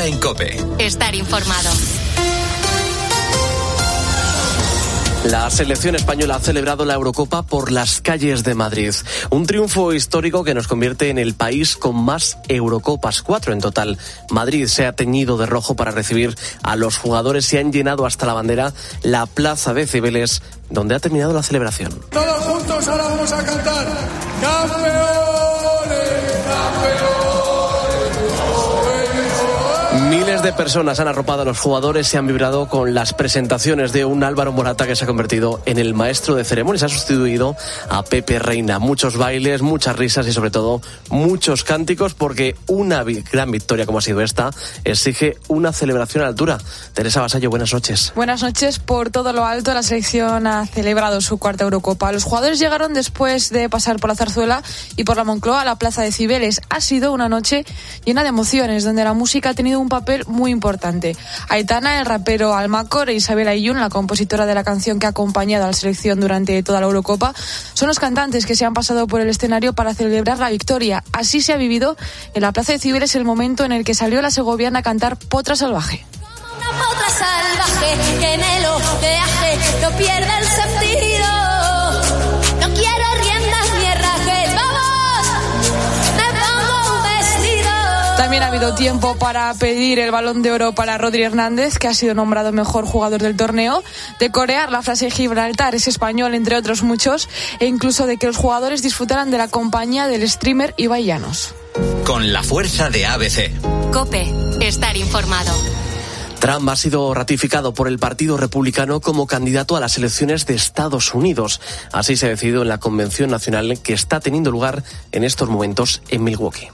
Hora en COPE. Estar informado. La selección española ha celebrado la Eurocopa por las calles de Madrid. Un triunfo histórico que nos convierte en el país con más Eurocopas, 4 en total. Madrid se ha teñido de rojo para recibir a los jugadores y han llenado hasta la bandera la plaza de Cibeles, donde ha terminado la celebración. Todos juntos ahora vamos a cantar ¡Campeones! ¡Campeones! Miles de personas han arropado a los jugadores y han vibrado con las presentaciones de un Álvaro Morata que se ha convertido en el maestro de ceremonias. Ha sustituido a Pepe Reina. Muchos bailes, muchas risas y sobre todo muchos cánticos, porque una gran victoria como ha sido esta exige una celebración a la altura. Teresa Vasallo, buenas noches. Buenas noches. Por todo lo alto, la selección ha celebrado su cuarta Eurocopa. Los jugadores llegaron después de pasar por la Zarzuela y por la Moncloa a la plaza de Cibeles. Ha sido una noche llena de emociones, donde la música ha tenido un papel muy importante. Aitana, el rapero Almacor e Isabel Aiyun, la compositora de la canción que ha acompañado a la selección durante toda la Eurocopa, son los cantantes que se han pasado por el escenario para celebrar la victoria. Así se ha vivido en la plaza de Cibeles el momento en el que salió la segoviana a cantar Potra Salvaje. Como una potra salvaje que en el oleaje no pierde el sentido. No quiero riendas ni herrajes, vamos, me pongo un vestido. También ha habido tiempo para pedir el Balón de Oro para Rodri Hernández, que ha sido nombrado mejor jugador del torneo, de corear la frase Gibraltar es español, entre otros muchos, e incluso de que los jugadores disfrutaran de la compañía del streamer Ibai Llanos. Con la fuerza de ABC. COPE. Estar informado. Trump ha sido ratificado por el Partido Republicano como candidato a las elecciones de Estados Unidos. Así se ha decidido en la Convención Nacional que está teniendo lugar en estos momentos en Milwaukee.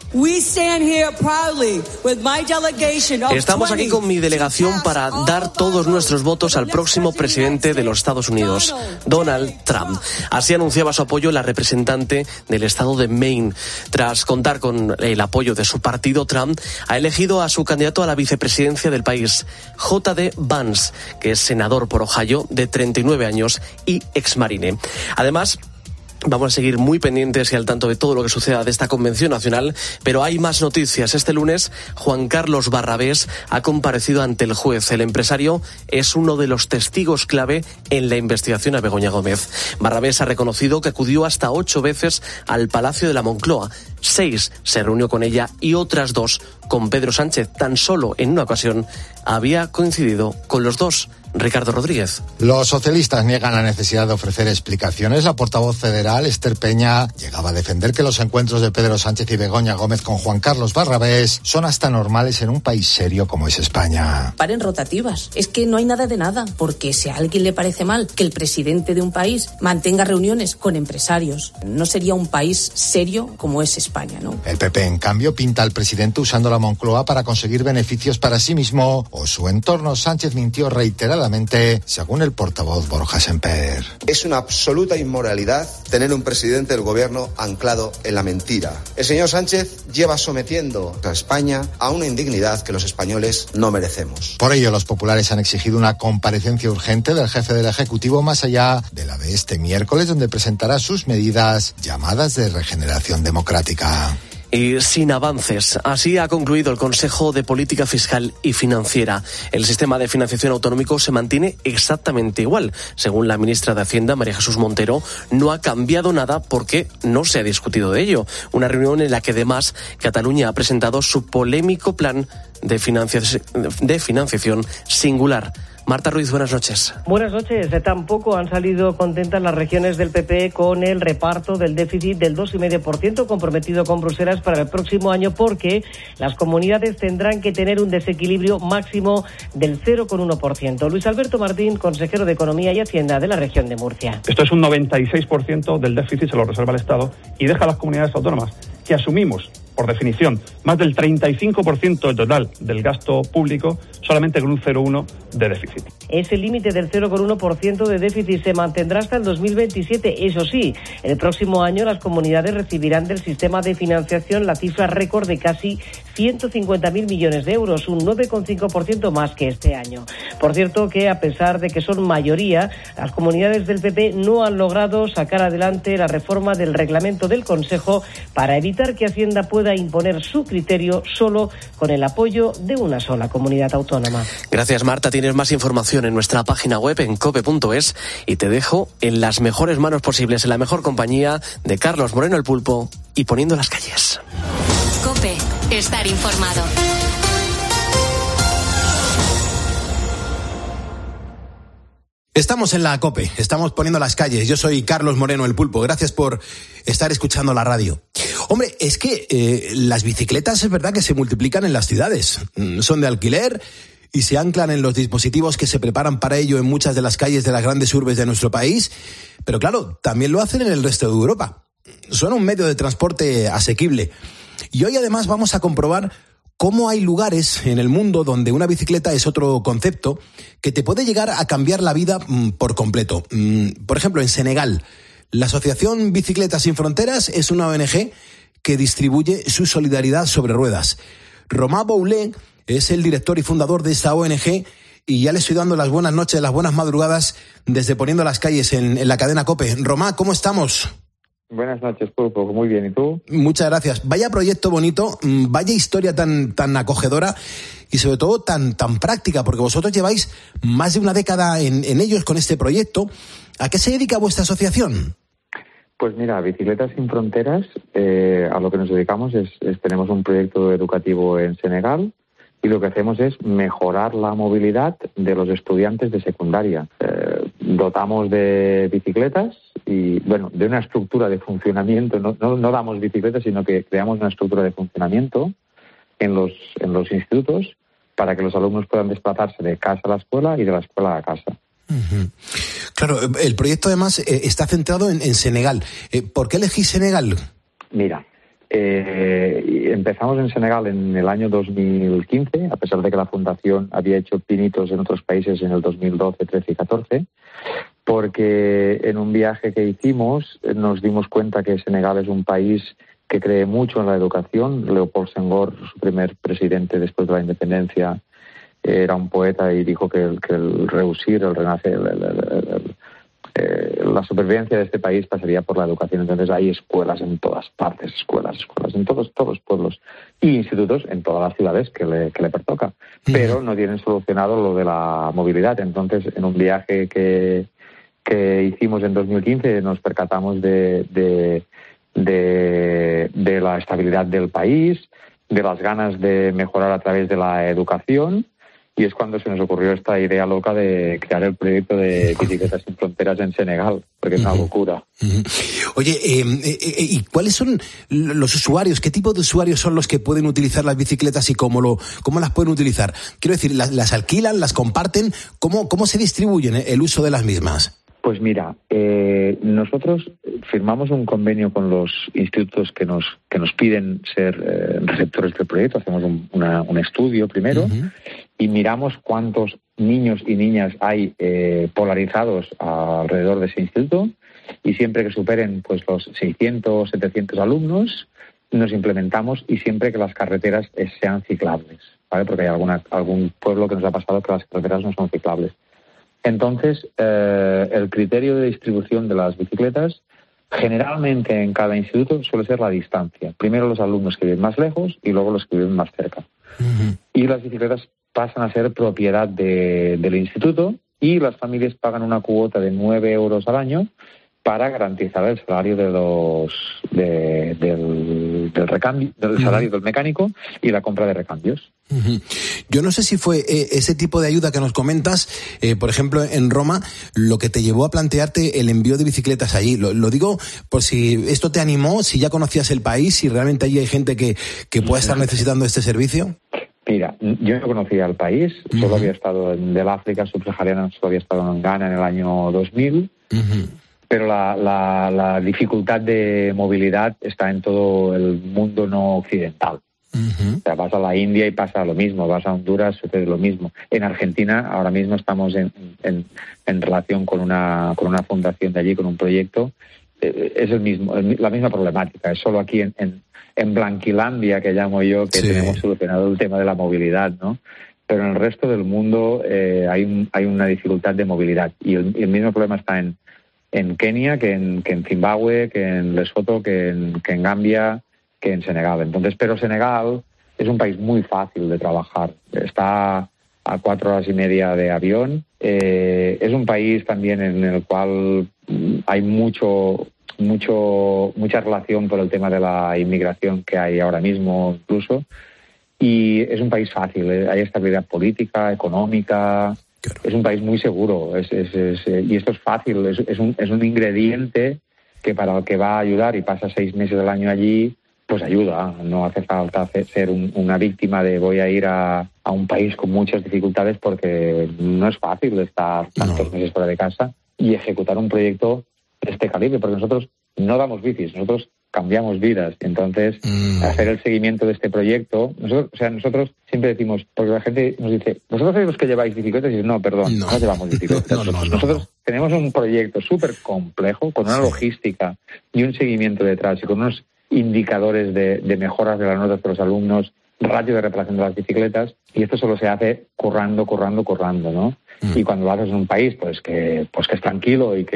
Estamos aquí con mi delegación para dar todos nuestros votos al próximo presidente de los Estados Unidos, Donald Trump. Así anunciaba su apoyo la representante del estado de Maine. Tras contar con el apoyo de su partido, Trump ha elegido a su candidato a la vicepresidencia del país, J.D. Vance, que es senador por Ohio, de 39 años y exmarine. Además, vamos a seguir muy pendientes y al tanto de todo lo que suceda de esta Convención Nacional, pero hay más noticias. Este lunes, Juan Carlos Barrabés ha comparecido ante el juez. El empresario es uno de los testigos clave en la investigación a Begoña Gómez. Barrabés ha reconocido que acudió hasta 8 veces al Palacio de la Moncloa. 6 se reunió con ella y otras 2 con Pedro Sánchez. Tan solo en una ocasión había coincidido con los dos. Ricardo Rodríguez. Los socialistas niegan la necesidad de ofrecer explicaciones. La portavoz federal, Esther Peña, llegaba a defender que los encuentros de Pedro Sánchez y Begoña Gómez con Juan Carlos Barrabés son hasta normales en un país serio como es España. Paren rotativas. Es que no hay nada de nada, porque si a alguien le parece mal que el presidente de un país mantenga reuniones con empresarios, no sería un país serio como es España, ¿no? El PP, en cambio, pinta al presidente usando la Moncloa para conseguir beneficios para sí mismo o su entorno. Sánchez mintió reiteradamente, según el portavoz Borja Semper. Es una absoluta inmoralidad tener un presidente del gobierno anclado en la mentira. El señor Sánchez lleva sometiendo a España a una indignidad que los españoles no merecemos. Por ello, los populares han exigido una comparecencia urgente del jefe del Ejecutivo más allá de la de este miércoles, donde presentará sus medidas llamadas de regeneración democrática. Y sin avances. Así ha concluido el Consejo de Política Fiscal y Financiera. El sistema de financiación autonómico se mantiene exactamente igual. Según la ministra de Hacienda, María Jesús Montero, no ha cambiado nada porque no se ha discutido de ello. Una reunión en la que además Cataluña ha presentado su polémico plan de financiación singular. Marta Ruiz, buenas noches. Buenas noches. Tampoco han salido contentas las regiones del PP con el reparto del déficit del 2,5% comprometido con Bruselas para el próximo año, porque las comunidades tendrán que tener un desequilibrio máximo del 0,1%. Luis Alberto Martín, consejero de Economía y Hacienda de la región de Murcia. Esto es un 96% del déficit, se lo reserva el Estado y deja a las comunidades autónomas, que asumimos, por definición, más del 35% total del gasto público, solamente con un 0,1% de déficit. Ese límite del 0,1% de déficit se mantendrá hasta el 2027. Eso sí, el próximo año las comunidades recibirán del sistema de financiación la cifra récord de casi 150.000 millones de euros, un 9,5% más que este año. Por cierto que, a pesar de que son mayoría, las comunidades del PP no han logrado sacar adelante la reforma del reglamento del Consejo para evitar que Hacienda pueda pueda imponer su criterio solo con el apoyo de una sola comunidad autónoma. Gracias, Marta. Tienes más información en nuestra página web en cope.es y te dejo en las mejores manos posibles, en la mejor compañía de Carlos Moreno el Pulpo y Poniendo las Calles. COPE. Estar informado. Estamos en la COPE, estamos poniendo las calles. Yo soy Carlos Moreno el Pulpo. Gracias por estar escuchando la radio. Hombre, es que las bicicletas es verdad que se multiplican en las ciudades. Son de alquiler y se anclan en los dispositivos que se preparan para ello en muchas de las calles de las grandes urbes de nuestro país. Pero claro, también lo hacen en el resto de Europa. Son un medio de transporte asequible. Y hoy además vamos a comprobar cómo hay lugares en el mundo donde una bicicleta es otro concepto que te puede llegar a cambiar la vida por completo. Por ejemplo, en Senegal, la Asociación Bicicletas Sin Fronteras es una ONG que distribuye su solidaridad sobre ruedas. Romà Boulet es el director y fundador de esta ONG y ya le estoy dando las buenas noches, las buenas madrugadas desde Poniendo las Calles en la cadena COPE. Romà, ¿cómo estamos? Buenas noches, Pulpo. Muy bien, ¿y tú? Muchas gracias. Vaya proyecto bonito, vaya historia tan acogedora y sobre todo tan práctica, porque vosotros lleváis más de una década en ellos con este proyecto. ¿A qué se dedica vuestra asociación? Pues mira, Bicicletas Sin Fronteras, a lo que nos dedicamos es tenemos un proyecto educativo en Senegal y lo que hacemos es mejorar la movilidad de los estudiantes de secundaria. Dotamos de bicicletas y, bueno, de una estructura de funcionamiento. No damos bicicletas, sino que creamos una estructura de funcionamiento en los institutos para que los alumnos puedan desplazarse de casa a la escuela y de la escuela a casa. Uh-huh. Claro, el proyecto además está centrado en Senegal. ¿Por qué elegís Senegal? Mira, empezamos en Senegal en el año 2015, a pesar de que la Fundación había hecho pinitos en otros países en el 2012, 13 y 14, porque en un viaje que hicimos nos dimos cuenta que Senegal es un país que cree mucho en la educación. Leopold Senghor, su primer presidente después de la independencia, era un poeta y dijo que el reusir, el renacer, la supervivencia de este país pasaría por la educación. Entonces hay escuelas en todas partes, escuelas en todos los pueblos y institutos en todas las ciudades que le pertoca, pero no tienen solucionado lo de la movilidad. Entonces, en un viaje que hicimos en 2015 nos percatamos de la estabilidad del país, de las ganas de mejorar a través de la educación. Y es cuando se nos ocurrió esta idea loca de crear el proyecto de Bicicletas Sin Fronteras en Senegal, porque es una locura. Oye, ¿y cuáles son los usuarios? ¿Qué tipo de usuarios son los que pueden utilizar las bicicletas y cómo las pueden utilizar? Quiero decir, ¿las alquilan, las comparten? ¿Cómo se distribuyen el uso de las mismas? Pues mira, nosotros firmamos un convenio con los institutos que nos piden ser receptores del proyecto. Hacemos un estudio primero y miramos cuántos niños y niñas hay polarizados alrededor de ese instituto, y siempre que superen pues los 600 o 700 alumnos nos implementamos, y siempre que las carreteras sean ciclables, ¿vale? Porque hay algún pueblo que nos ha pasado que las carreteras no son ciclables. Entonces, el criterio de distribución de las bicicletas, generalmente en cada instituto, suele ser la distancia. Primero los alumnos que viven más lejos y luego los que viven más cerca. Y las bicicletas pasan a ser propiedad del instituto, y las familias pagan una cuota de 9 euros al año para garantizar el salario del recambio, del salario del mecánico y la compra de recambios. Yo no sé si fue ese tipo de ayuda que nos comentas, por ejemplo, en Roma, lo que te llevó a plantearte el envío de bicicletas allí. Lo digo por si esto te animó, si ya conocías el país, si realmente allí hay gente que pueda estar necesitando este servicio. Mira, yo no conocía el país, solo había estado en el África subsahariana, solo había estado en Ghana en el año 2000. Pero la dificultad de movilidad está en todo el mundo no occidental. O sea, vas a la India y pasa lo mismo, vas a Honduras, sucede lo mismo. En Argentina ahora mismo estamos en relación con una fundación de allí, con un proyecto. Es la misma problemática. Es solo aquí en Blanquilandia, que llamo yo, que tenemos solucionado el tema de la movilidad, ¿no? Pero en el resto del mundo hay una dificultad de movilidad. Y el mismo problema está en Kenia, que en Zimbabue, que en Lesoto, que en Gambia, que en Senegal. Entonces, pero Senegal es un país muy fácil de trabajar. Está a 4 horas y media de avión. Es un país también en el cual hay mucha relación por el tema de la inmigración que hay ahora mismo incluso. Y es un país fácil, hay estabilidad política, económica, es un país muy seguro, y esto es fácil, es un ingrediente que para el que va a ayudar y pasa 6 meses del año allí, pues ayuda. No hace falta ser una víctima de voy a ir a un país con muchas dificultades, porque no es fácil estar tantos meses fuera de casa y ejecutar un proyecto de este calibre, porque nosotros no damos bicis, nosotros cambiamos vidas. Entonces, hacer el seguimiento de este proyecto, nosotros siempre decimos, porque la gente nos dice, ¿vosotros sois los que lleváis bicicletas? Y dices, no, perdón, no llevamos bicicletas. Nosotros tenemos un proyecto súper complejo, con una logística y un seguimiento detrás, y con unos indicadores de mejoras de las notas para los alumnos, ratio de reparación de las bicicletas, y esto solo se hace currando, ¿no? Y cuando lo haces en un país pues que es tranquilo y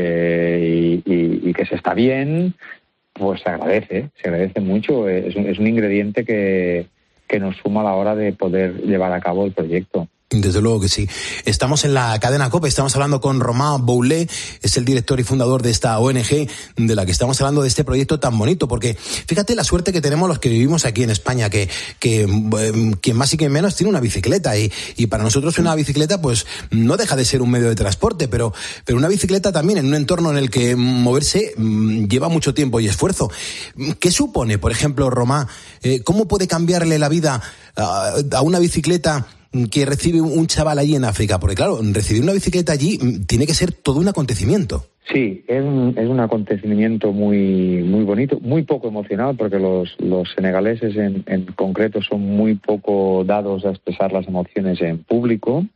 que se está bien, pues se agradece mucho. Es un ingrediente que nos suma a la hora de poder llevar a cabo el proyecto. Desde luego que sí. Estamos en la cadena COPE, estamos hablando con Romain Boulet, es el director y fundador de esta ONG de la que estamos hablando, de este proyecto tan bonito, porque fíjate la suerte que tenemos los que vivimos aquí en España, que quien más y quien menos tiene una bicicleta, y para nosotros una bicicleta pues no deja de ser un medio de transporte, pero una bicicleta también en un entorno en el que moverse lleva mucho tiempo y esfuerzo. ¿Qué supone, por ejemplo, Romain, cómo puede cambiarle la vida a una bicicleta que recibe un chaval allí en África? Porque claro, recibir una bicicleta allí tiene que ser todo un acontecimiento. Sí, es un acontecimiento muy muy bonito, muy poco emocional, porque los senegaleses en concreto son muy poco dados a expresar las emociones en público,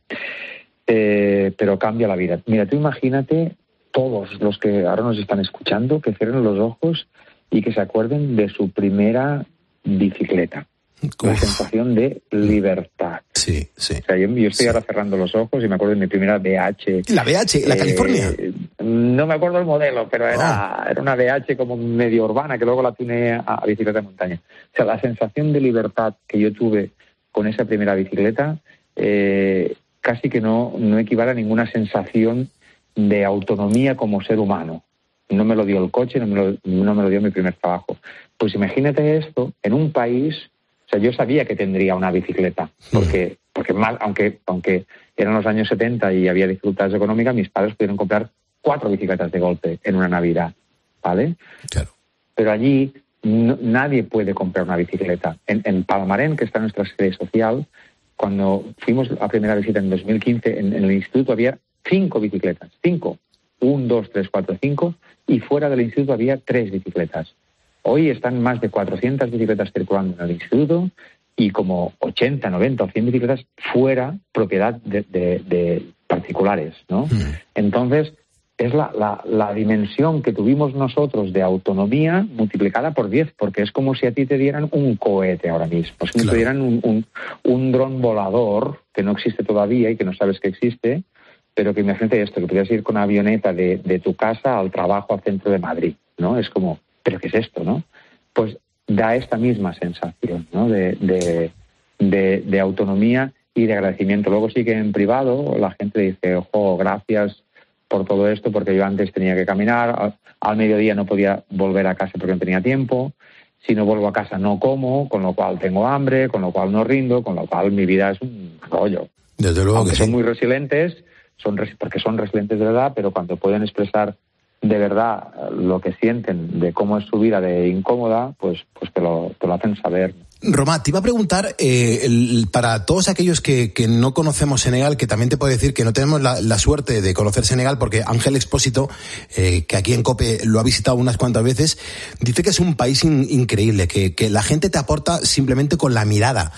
pero cambia la vida. Mira, tú imagínate, todos los que ahora nos están escuchando, que cierren los ojos y que se acuerden de su primera bicicleta. La sensación de libertad. Sí, sí. O sea, yo estoy ahora cerrando los ojos y me acuerdo de mi primera BH. ¿La BH? ¿La California? No me acuerdo el modelo, pero era una BH como medio urbana, que luego la tuneé a bicicleta de montaña. O sea, la sensación de libertad que yo tuve con esa primera bicicleta casi que no equivale a ninguna sensación de autonomía como ser humano. No me lo dio el coche, no me lo dio mi primer trabajo. Pues imagínate esto en un país. O sea, yo sabía que tendría una bicicleta, porque más, aunque eran los años 70 y había dificultades económicas, mis padres pudieron comprar 4 bicicletas de golpe en una Navidad, ¿vale? Claro. Pero allí nadie puede comprar una bicicleta. En Palmarén, que está nuestra sede social, cuando fuimos a primera visita en 2015, en el instituto había 5 bicicletas. 5. 1, 2, 3, 4, 5. Y fuera del instituto había 3 bicicletas. Hoy están más de 400 bicicletas circulando en el instituto y como 80, 90 o 100 bicicletas fuera, propiedad de particulares, ¿no? Entonces, es la dimensión que tuvimos nosotros de autonomía multiplicada por 10, porque es como si a ti te dieran un cohete ahora mismo, si te dieran un dron volador que no existe todavía y que no sabes que existe, pero que imagínate esto, que podrías ir con una avioneta de tu casa al trabajo al centro de Madrid, ¿no? Es como, ¿pero qué es esto, no? Pues da esta misma sensación, ¿no? de autonomía y de agradecimiento. Luego sí que en privado la gente dice, ojo, gracias por todo esto, porque yo antes tenía que caminar, al mediodía no podía volver a casa porque no tenía tiempo, si no vuelvo a casa no como, con lo cual tengo hambre, con lo cual no rindo, con lo cual mi vida es un rollo. Desde luego. Aunque que son sí. Muy resilientes, porque son resilientes de verdad, pero cuando pueden expresar de verdad lo que sienten de cómo es su vida de incómoda, pues te lo hacen saber. Romain, te iba a preguntar, para todos aquellos que no conocemos Senegal, que también te puedo decir que no tenemos la suerte de conocer Senegal, porque Ángel Expósito, que aquí en COPE lo ha visitado unas cuantas veces, dice que es un país increíble, que la gente te aporta simplemente con la mirada.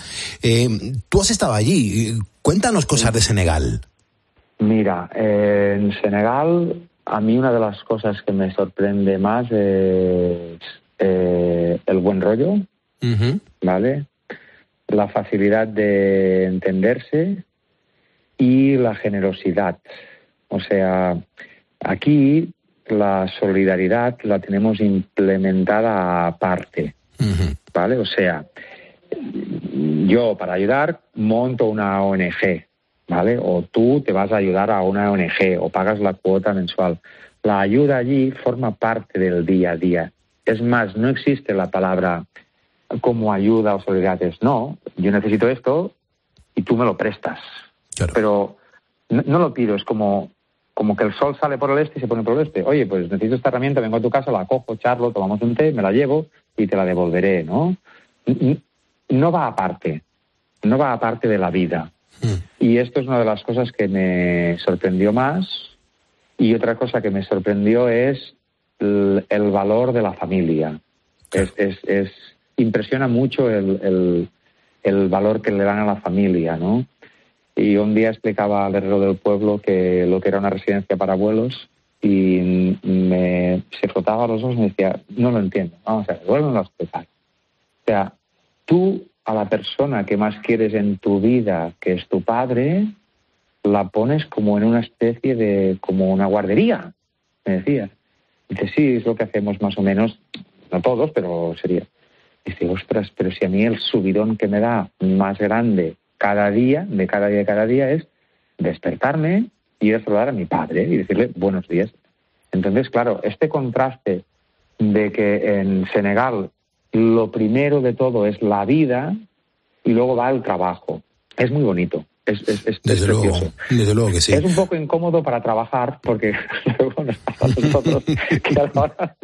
Tú has estado allí, cuéntanos cosas de Senegal. Mira, en Senegal, a mí una de las cosas que me sorprende más es el buen rollo, ¿vale? La facilidad de entenderse y la generosidad. O sea, aquí la solidaridad la tenemos implementada aparte. ¿vale? O sea, yo para ayudar monto una ONG, ¿vale? O tú te vas a ayudar a una ONG o pagas la cuota mensual. La ayuda allí forma parte del día a día. Es más, no existe la palabra como ayuda o solidaridad. No, yo necesito esto y tú me lo prestas. Claro. Pero no lo pido, es como que el sol sale por el este y se pone por el oeste. Oye, pues necesito esta herramienta, vengo a tu casa, la cojo, charlo, tomamos un té, me la llevo y te la devolveré, ¿no? No va aparte de la vida. Y esto es una de las cosas que me sorprendió más. Y otra cosa que me sorprendió es el valor de la familia. Impresiona mucho el valor que le dan a la familia, ¿no? Y un día explicaba al herrero del pueblo que lo que era una residencia para abuelos y se frotaba los ojos y me decía, no lo entiendo, vamos a ver, vuélvelo a explicar. O sea, tú a la persona que más quieres en tu vida, que es tu padre, la pones como en una especie de, como una guardería, me decía. Dice, sí, es lo que hacemos más o menos, no todos, pero sería. Dice, ostras, pero si a mí el subidón que me da más grande cada día es despertarme y ir a saludar a mi padre y decirle buenos días. Entonces, claro, este contraste de que en Senegal lo primero de todo es la vida y luego va el trabajo. Es muy bonito. Es desde luego que sí. Es un poco incómodo para trabajar porque luego nos pasa a nosotros que a la hora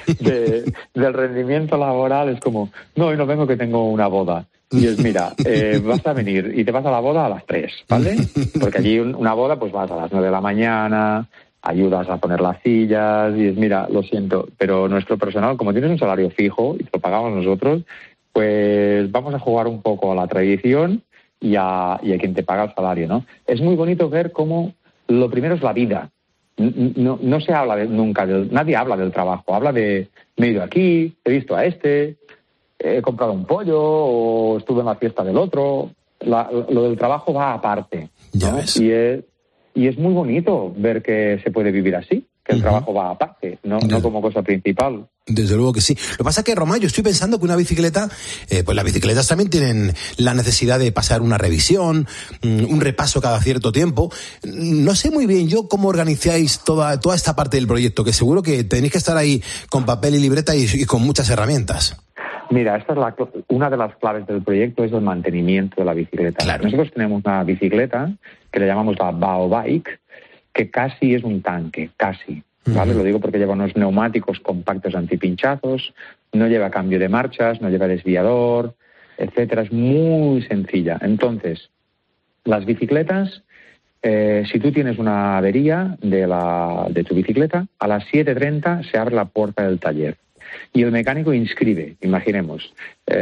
del rendimiento laboral es como, no, hoy no vengo que tengo una boda. Y es, mira, vas a venir y te vas a la boda a las 3, ¿vale? Porque allí una boda pues vas a las 9 de la mañana, ayudas a poner las sillas y es, mira, lo siento, pero nuestro personal, como tienes un salario fijo y te lo pagamos nosotros, pues vamos a jugar un poco a la tradición y a quien te paga el salario, ¿no? Es muy bonito ver cómo lo primero es la vida. No se habla nunca, nadie habla del trabajo, habla de, me he ido aquí, he visto a este, he comprado un pollo o estuve en la fiesta del otro. Lo del trabajo va aparte, ¿no? Ya ves. Y es muy bonito ver que se puede vivir así, que el trabajo va aparte, no como cosa principal. Desde luego que sí. Lo que pasa es que, Román, yo estoy pensando que una bicicleta, pues las bicicletas también tienen la necesidad de pasar una revisión, un repaso cada cierto tiempo. No sé muy bien yo cómo organizáis toda esta parte del proyecto, que seguro que tenéis que estar ahí con papel y libreta y con muchas herramientas. Mira, esta es una de las claves del proyecto, es el mantenimiento de la bicicleta. Claro. Nosotros tenemos una bicicleta que le llamamos la Bao Bike, que casi es un tanque, casi. ¿Vale? Lo digo porque lleva unos neumáticos compactos antipinchazos, no lleva cambio de marchas, no lleva desviador, etcétera. Es muy sencilla. Entonces, las bicicletas, si tú tienes una avería de tu bicicleta, a las 7:30 se abre la puerta del taller. Y el mecánico inscribe, imaginemos,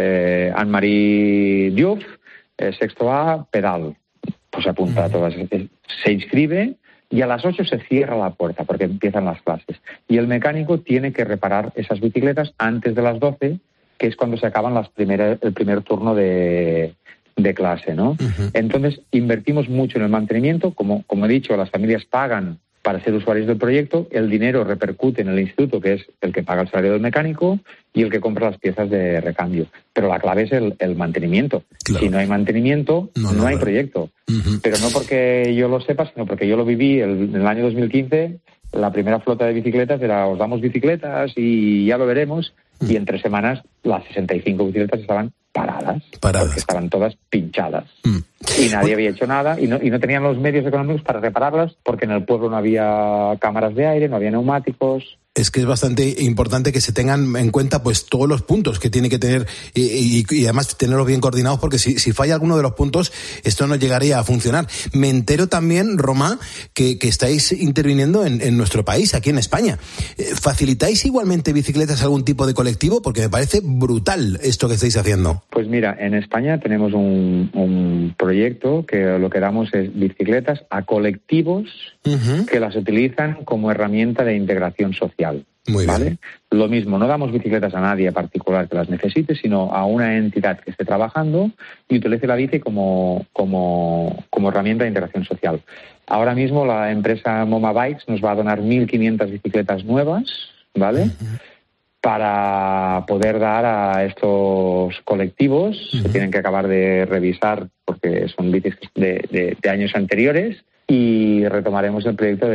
Anne-Marie Diouf, sexto A, pedal. Pues apunta a todas. Se inscribe y a las 8 se cierra la puerta porque empiezan las clases. Y el mecánico tiene que reparar esas bicicletas antes de las 12, que es cuando se acaban el primer turno de clase, ¿no? Entonces, invertimos mucho en el mantenimiento. Como he dicho, las familias pagan para ser usuarios del proyecto, el dinero repercute en el instituto, que es el que paga el salario del mecánico y el que compra las piezas de recambio. Pero la clave es el mantenimiento. Claro. Si no hay mantenimiento, no hay proyecto. Pero no porque yo lo sepa, sino porque yo lo viví en el año 2015. La primera flota de bicicletas era, os damos bicicletas y ya lo veremos. Y en 3 semanas las 65 bicicletas estaban paradas. Porque estaban todas pinchadas. Y nadie había hecho nada y no tenían los medios económicos para repararlas porque en el pueblo no había cámaras de aire, no había neumáticos. Es que es bastante importante que se tengan en cuenta pues todos los puntos que tiene que tener y además tenerlos bien coordinados, porque si falla alguno de los puntos esto no llegaría a funcionar. Me entero también, Román, que estáis interviniendo en nuestro país, aquí en España. ¿Facilitáis igualmente bicicletas a algún tipo de colectivo? Porque me parece brutal esto que estáis haciendo. Pues mira, en España tenemos un proyecto que lo que damos es bicicletas a colectivos que las utilizan como herramienta de integración social. Muy bien. ¿Vale? Lo mismo, no damos bicicletas a nadie particular que las necesite, sino a una entidad que esté trabajando y utilice la bici como herramienta de integración social. Ahora mismo la empresa Moma Bikes nos va a donar 1.500 bicicletas nuevas, ¿vale? para poder dar a estos colectivos, que tienen que acabar de revisar porque son bicis de años anteriores, y retomaremos el proyecto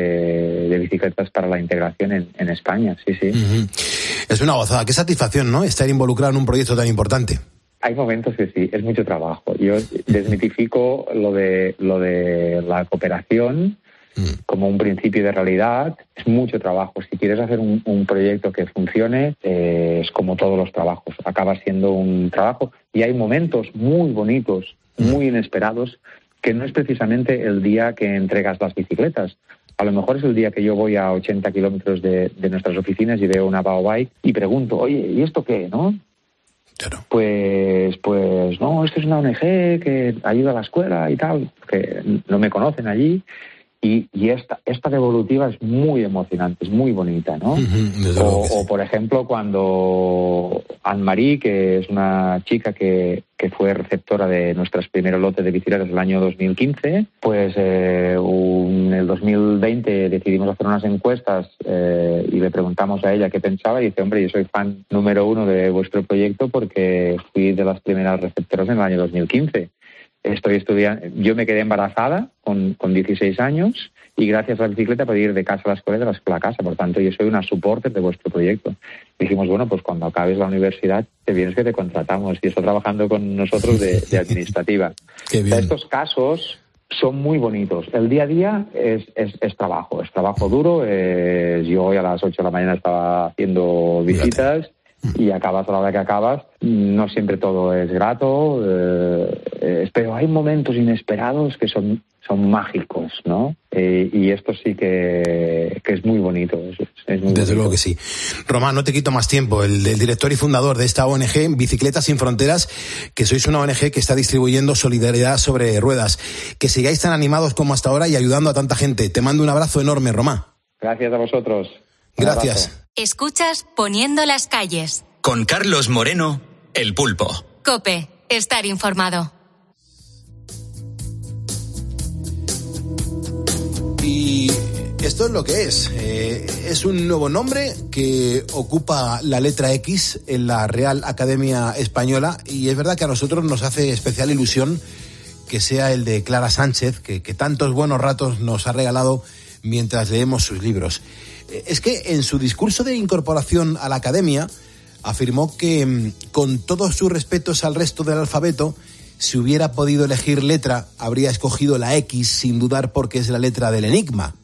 de bicicletas para la integración en España, sí. Es una gozada, qué satisfacción, ¿no?, estar involucrado en un proyecto tan importante. Hay momentos que sí, es mucho trabajo. Yo desmitifico lo de la cooperación como un principio de realidad. Es mucho trabajo. Si quieres hacer un proyecto que funcione, es como todos los trabajos. Acaba siendo un trabajo y hay momentos muy bonitos, muy inesperados, que no es precisamente el día que entregas las bicicletas. A lo mejor es el día que yo voy a 80 kilómetros de nuestras oficinas y veo una Baobike y pregunto, oye, ¿y esto qué, no? Claro. Pues no, esto es una ONG que ayuda a la escuela y tal, que no me conocen allí. Y esta devolutiva es muy emocionante, es muy bonita, ¿no? O por ejemplo, cuando Anne-Marie, que es una chica que fue receptora de nuestros primeros lotes de bicicletas del año 2015, pues en el 2020 decidimos hacer unas encuestas y le preguntamos a ella qué pensaba y dice, hombre, yo soy fan número 1 de vuestro proyecto porque fui de las primeras receptoras en el año 2015. Estoy estudiando, yo me quedé embarazada con 16 años y gracias a la bicicleta puedo ir de casa a la escuela y de la escuela a casa. Por tanto, yo soy una supporter de vuestro proyecto. Dijimos, bueno, pues cuando acabes la universidad te vienes que te contratamos y está trabajando con nosotros de administrativa. Qué bien. O sea, estos casos son muy bonitos. El día a día es trabajo duro. Yo hoy a las 8 de la mañana estaba haciendo visitas. Y acabas a la hora que acabas. No siempre todo es grato, pero hay momentos inesperados que son mágicos, ¿no? Y esto sí que es muy bonito. Es muy Desde bonito. luego que sí. Román, no te quito más tiempo. El director y fundador de esta ONG, Bicicletas Sin Fronteras, que sois una ONG que está distribuyendo solidaridad sobre ruedas. Que sigáis tan animados como hasta ahora y ayudando a tanta gente. Te mando un abrazo enorme, Román. Gracias a vosotros. Gracias. Escuchas Poniendo las calles. Con Carlos Moreno, El Pulpo. COPE, estar informado. Y esto es lo que es. Es un nuevo nombre que ocupa la letra X en la Real Academia Española y es verdad que a nosotros nos hace especial ilusión que sea el de Clara Sánchez, que tantos buenos ratos nos ha regalado mientras leemos sus libros. Es que en su discurso de incorporación a la Academia afirmó que, con todos sus respetos al resto del alfabeto, si hubiera podido elegir letra, habría escogido la X sin dudar porque es la letra del enigma.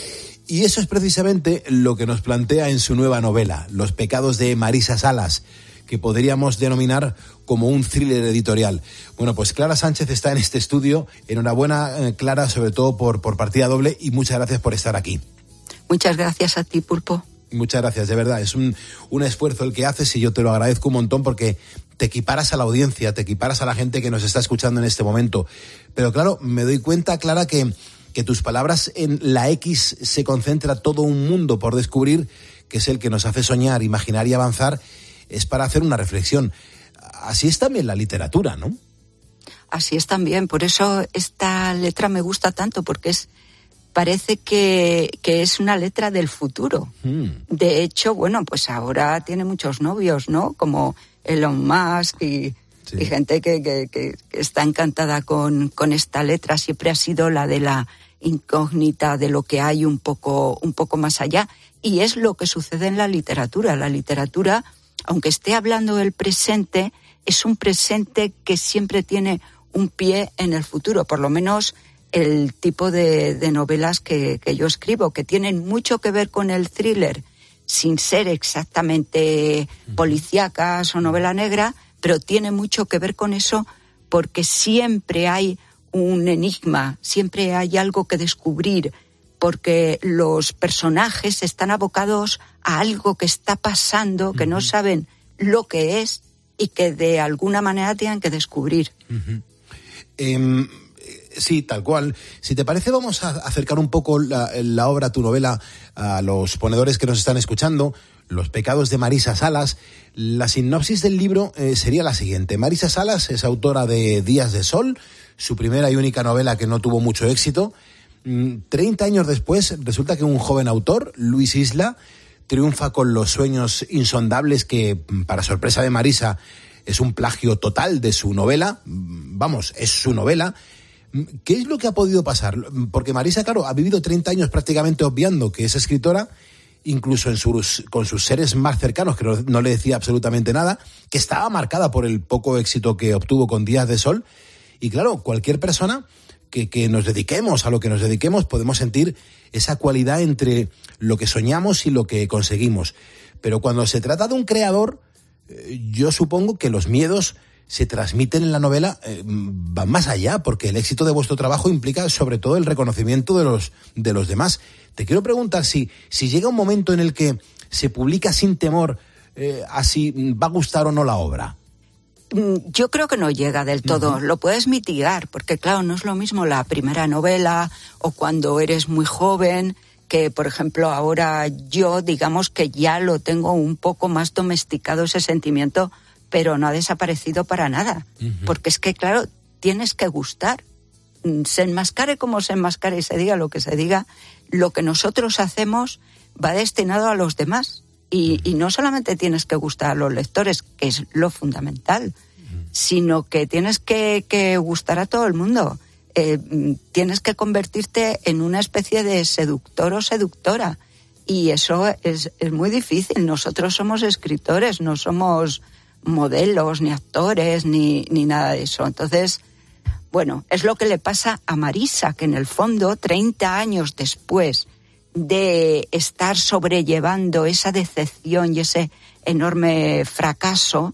Y eso es precisamente lo que nos plantea en su nueva novela, Los pecados de Marisa Salas, que podríamos denominar como un thriller editorial. Bueno, pues Clara Sánchez está en este estudio. Enhorabuena, Clara, sobre todo por partida doble, y muchas gracias por estar aquí. Muchas gracias a ti, Pulpo. Muchas gracias, de verdad. Es un esfuerzo el que haces y yo te lo agradezco un montón porque te equiparas a la audiencia, te equiparas a la gente que nos está escuchando en este momento. Pero claro, me doy cuenta, Clara, que tus palabras en la X se concentra todo un mundo por descubrir, que es el que nos hace soñar, imaginar y avanzar. Es para hacer una reflexión. Así es también la literatura, ¿no? Así es también. Por eso esta letra me gusta tanto, porque parece que es una letra del futuro. De hecho, bueno, pues ahora tiene muchos novios, ¿no? Como Elon Musk y gente que está encantada con esta letra. Siempre ha sido la de la incógnita, de lo que hay un poco más allá. Y es lo que sucede en la literatura. La literatura, aunque esté hablando del presente, es un presente que siempre tiene un pie en el futuro, por lo menos el tipo de novelas que yo escribo, que tienen mucho que ver con el thriller, sin ser exactamente policíacas o novela negra, pero tiene mucho que ver con eso porque siempre hay un enigma, siempre hay algo que descubrir, porque los personajes están abocados a algo que está pasando, que no saben lo que es y que de alguna manera tienen que descubrir. Sí, tal cual. Si te parece, vamos a acercar un poco la obra, tu novela, a los ponedores que nos están escuchando. Los pecados de Marisa Salas. La sinopsis del libro sería la siguiente. Marisa Salas es autora de Días de Sol, su primera y única novela que no tuvo mucho éxito. 30 años después, resulta que un joven autor, Luis Isla, triunfa con Los sueños insondables, que para sorpresa de Marisa es un plagio total de su novela. Vamos, es su novela. ¿Qué es lo que ha podido pasar? Porque Marisa, claro, ha vivido 30 años prácticamente obviando que es escritora, incluso con sus seres más cercanos, que no le decía absolutamente nada, que estaba marcada por el poco éxito que obtuvo con Días de Sol. Y claro, cualquier persona que nos dediquemos a lo que nos dediquemos, podemos sentir esa cualidad entre lo que soñamos y lo que conseguimos. Pero cuando se trata de un creador, yo supongo que los miedos se transmiten en la novela, van más allá, porque el éxito de vuestro trabajo implica sobre todo el reconocimiento de los demás. Te quiero preguntar si llega un momento en el que se publica sin temor a si va a gustar o no la obra. Yo creo que no llega del todo. Lo puedes mitigar, porque claro, no es lo mismo la primera novela o cuando eres muy joven, que por ejemplo ahora yo, digamos que ya lo tengo un poco más domesticado ese sentimiento, pero no ha desaparecido para nada. Porque es que claro, tienes que gustar. Se enmascare como se enmascare y se diga lo que se diga, lo que nosotros hacemos va destinado a los demás. Y no solamente tienes que gustar a los lectores, que es lo fundamental, sino que tienes que gustar a todo el mundo. Tienes que convertirte en una especie de seductor o seductora. Y eso es muy difícil. Nosotros somos escritores, no somos modelos, ni actores, ni nada de eso. Entonces, bueno, es lo que le pasa a Marisa, que en el fondo, 30 años después de estar sobrellevando esa decepción y ese enorme fracaso,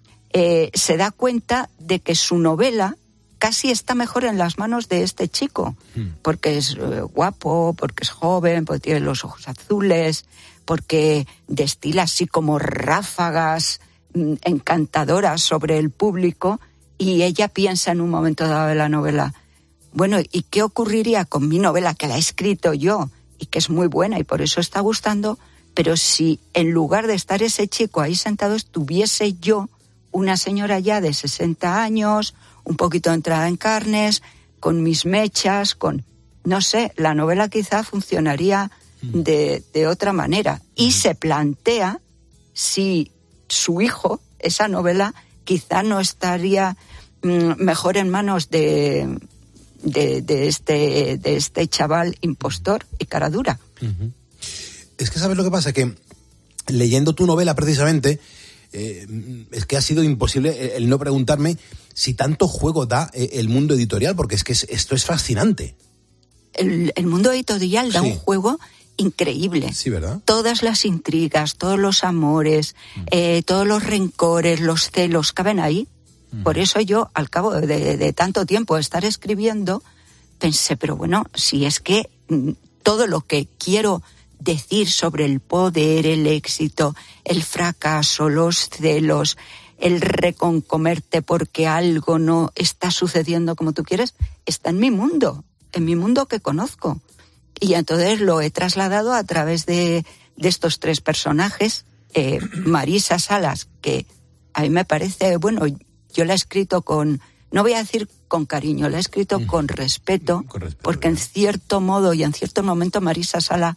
se da cuenta de que su novela casi está mejor en las manos de este chico, porque es guapo, porque es joven, porque tiene los ojos azules, porque destila así como ráfagas encantadoras sobre el público, y ella piensa en un momento dado de la novela, bueno, ¿y qué ocurriría con mi novela, que la he escrito yo y que es muy buena y por eso está gustando, pero si en lugar de estar ese chico ahí sentado estuviese yo, una señora ya de 60 años, un poquito entrada en carnes, con mis mechas, no sé, la novela quizá funcionaría de otra manera. Y se plantea si su hijo, esa novela, quizá no estaría mejor en manos de este chaval impostor y cara dura. Es que ¿sabes lo que pasa? Que leyendo tu novela precisamente, es que ha sido imposible el no preguntarme si tanto juego da el mundo editorial, porque es que esto es fascinante. El mundo editorial da un juego increíble. Sí, ¿verdad? Todas las intrigas, todos los amores, todos los rencores, los celos caben ahí. Por eso yo, al cabo de tanto tiempo de estar escribiendo, pensé, pero bueno, si es que todo lo que quiero decir sobre el poder, el éxito, el fracaso, los celos, el reconcomerte porque algo no está sucediendo como tú quieres, está en mi mundo que conozco. Y entonces lo he trasladado a través de estos tres personajes. Marisa Salas, que a mí me parece, bueno, yo la he escrito no voy a decir con cariño, la he escrito con respeto, porque en cierto modo y en cierto momento Marisa Salas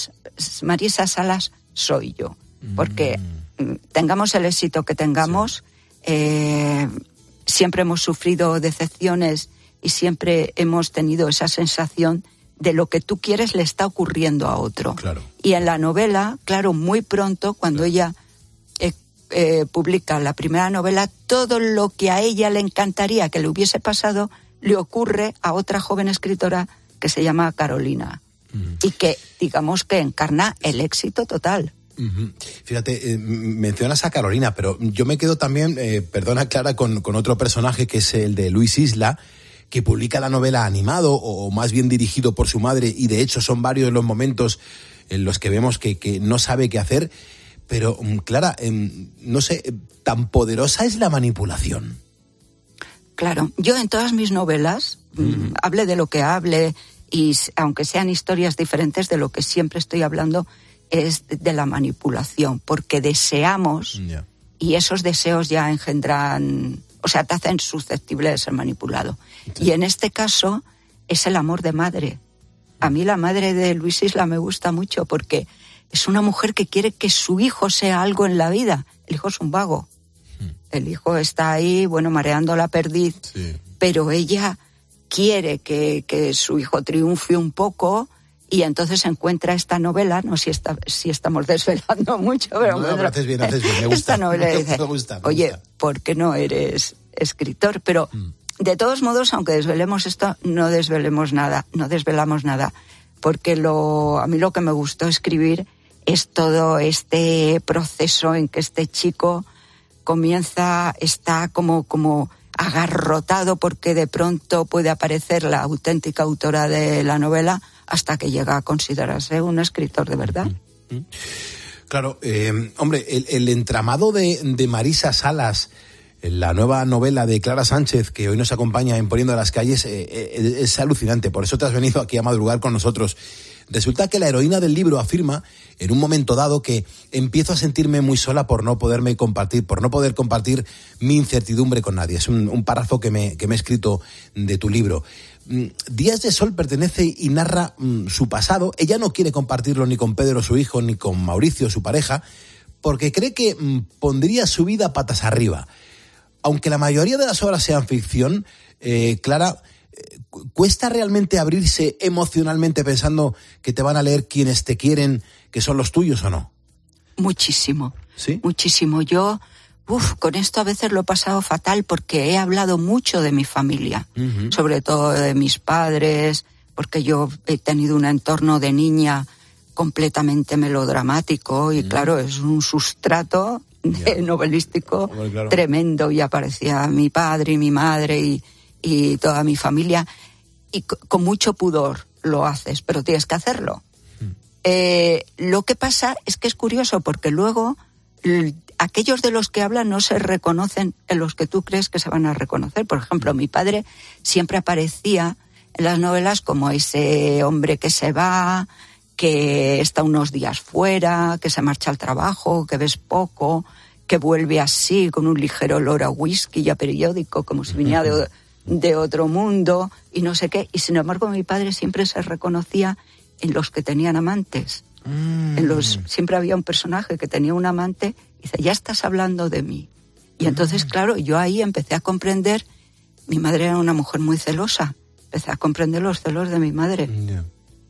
soy yo. Porque tengamos el éxito que tengamos, siempre hemos sufrido decepciones y siempre hemos tenido esa sensación de lo que tú quieres le está ocurriendo a otro. Claro. Y en la novela, claro, muy pronto, cuando ella publica la primera novela, todo lo que a ella le encantaría que le hubiese pasado le ocurre a otra joven escritora que se llama Carolina y que, digamos, que encarna el éxito total. Fíjate, mencionas a Carolina, pero yo me quedo también, perdona Clara, con otro personaje que es el de Luis Isla, que publica la novela animado o más bien dirigido por su madre, y de hecho son varios los momentos en los que vemos que no sabe qué hacer. Pero, Clara, no sé, ¿tan poderosa es la manipulación? Claro, yo en todas mis novelas, hable de lo que hable, y aunque sean historias diferentes, de lo que siempre estoy hablando es de la manipulación, porque deseamos, y esos deseos ya engendran, o sea, te hacen susceptible de ser manipulado. Sí. Y en este caso es el amor de madre. A mí la madre de Luis Isla me gusta mucho porque es una mujer que quiere que su hijo sea algo en la vida. El hijo es un vago. El hijo está ahí, mareando la perdiz, pero ella quiere que su hijo triunfe un poco y entonces encuentra esta novela, no sé si estamos desvelando mucho, pero haces bien, me gusta. Esta novela dice, me gusta. Oye, ¿por qué no eres escritor? Pero de todos modos, aunque desvelemos esto, no desvelamos nada, porque a mí lo que me gustó escribir es todo este proceso en que este chico está como agarrotado porque de pronto puede aparecer la auténtica autora de la novela hasta que llega a considerarse un escritor de verdad. Claro, hombre, el entramado de Marisa Salas, la nueva novela de Clara Sánchez, que hoy nos acompaña en Poniendo las Calles, es alucinante. Por eso te has venido aquí a madrugar con nosotros. Resulta que la heroína del libro afirma, en un momento dado, que empiezo a sentirme muy sola por no poder compartir mi incertidumbre con nadie. Es un párrafo que me he escrito de tu libro. Días de Sol pertenece y narra su pasado. Ella no quiere compartirlo ni con Pedro, su hijo, ni con Mauricio, su pareja, porque cree que pondría su vida patas arriba. Aunque la mayoría de las obras sean ficción, Clara, ¿cuesta realmente abrirse emocionalmente pensando que te van a leer quienes te quieren, que son los tuyos o no? Muchísimo. ¿Sí? Muchísimo. Yo, con esto a veces lo he pasado fatal porque he hablado mucho de mi familia, sobre todo de mis padres, porque yo he tenido un entorno de completamente melodramático y claro, es un sustrato novelístico tremendo, y aparecía mi padre y mi madre y toda mi familia, y con mucho pudor lo haces, pero tienes que hacerlo. Lo que pasa es que es curioso porque luego aquellos de los que hablan no se reconocen en los que tú crees que se van a reconocer. Por ejemplo, mi padre siempre aparecía en las novelas como ese hombre que se va, que está unos días fuera, que se marcha al trabajo, que ves poco, que vuelve así con un ligero olor a whisky y a periódico, como si viniera de otro mundo y no sé qué. Y sin embargo mi padre siempre se reconocía en los que tenían amantes. Siempre había un personaje que tenía un amante y dice, ya estás hablando de mí. Y entonces, claro, yo ahí empecé a comprender, mi madre era una mujer muy celosa, empecé a comprender los celos de mi madre. Ya.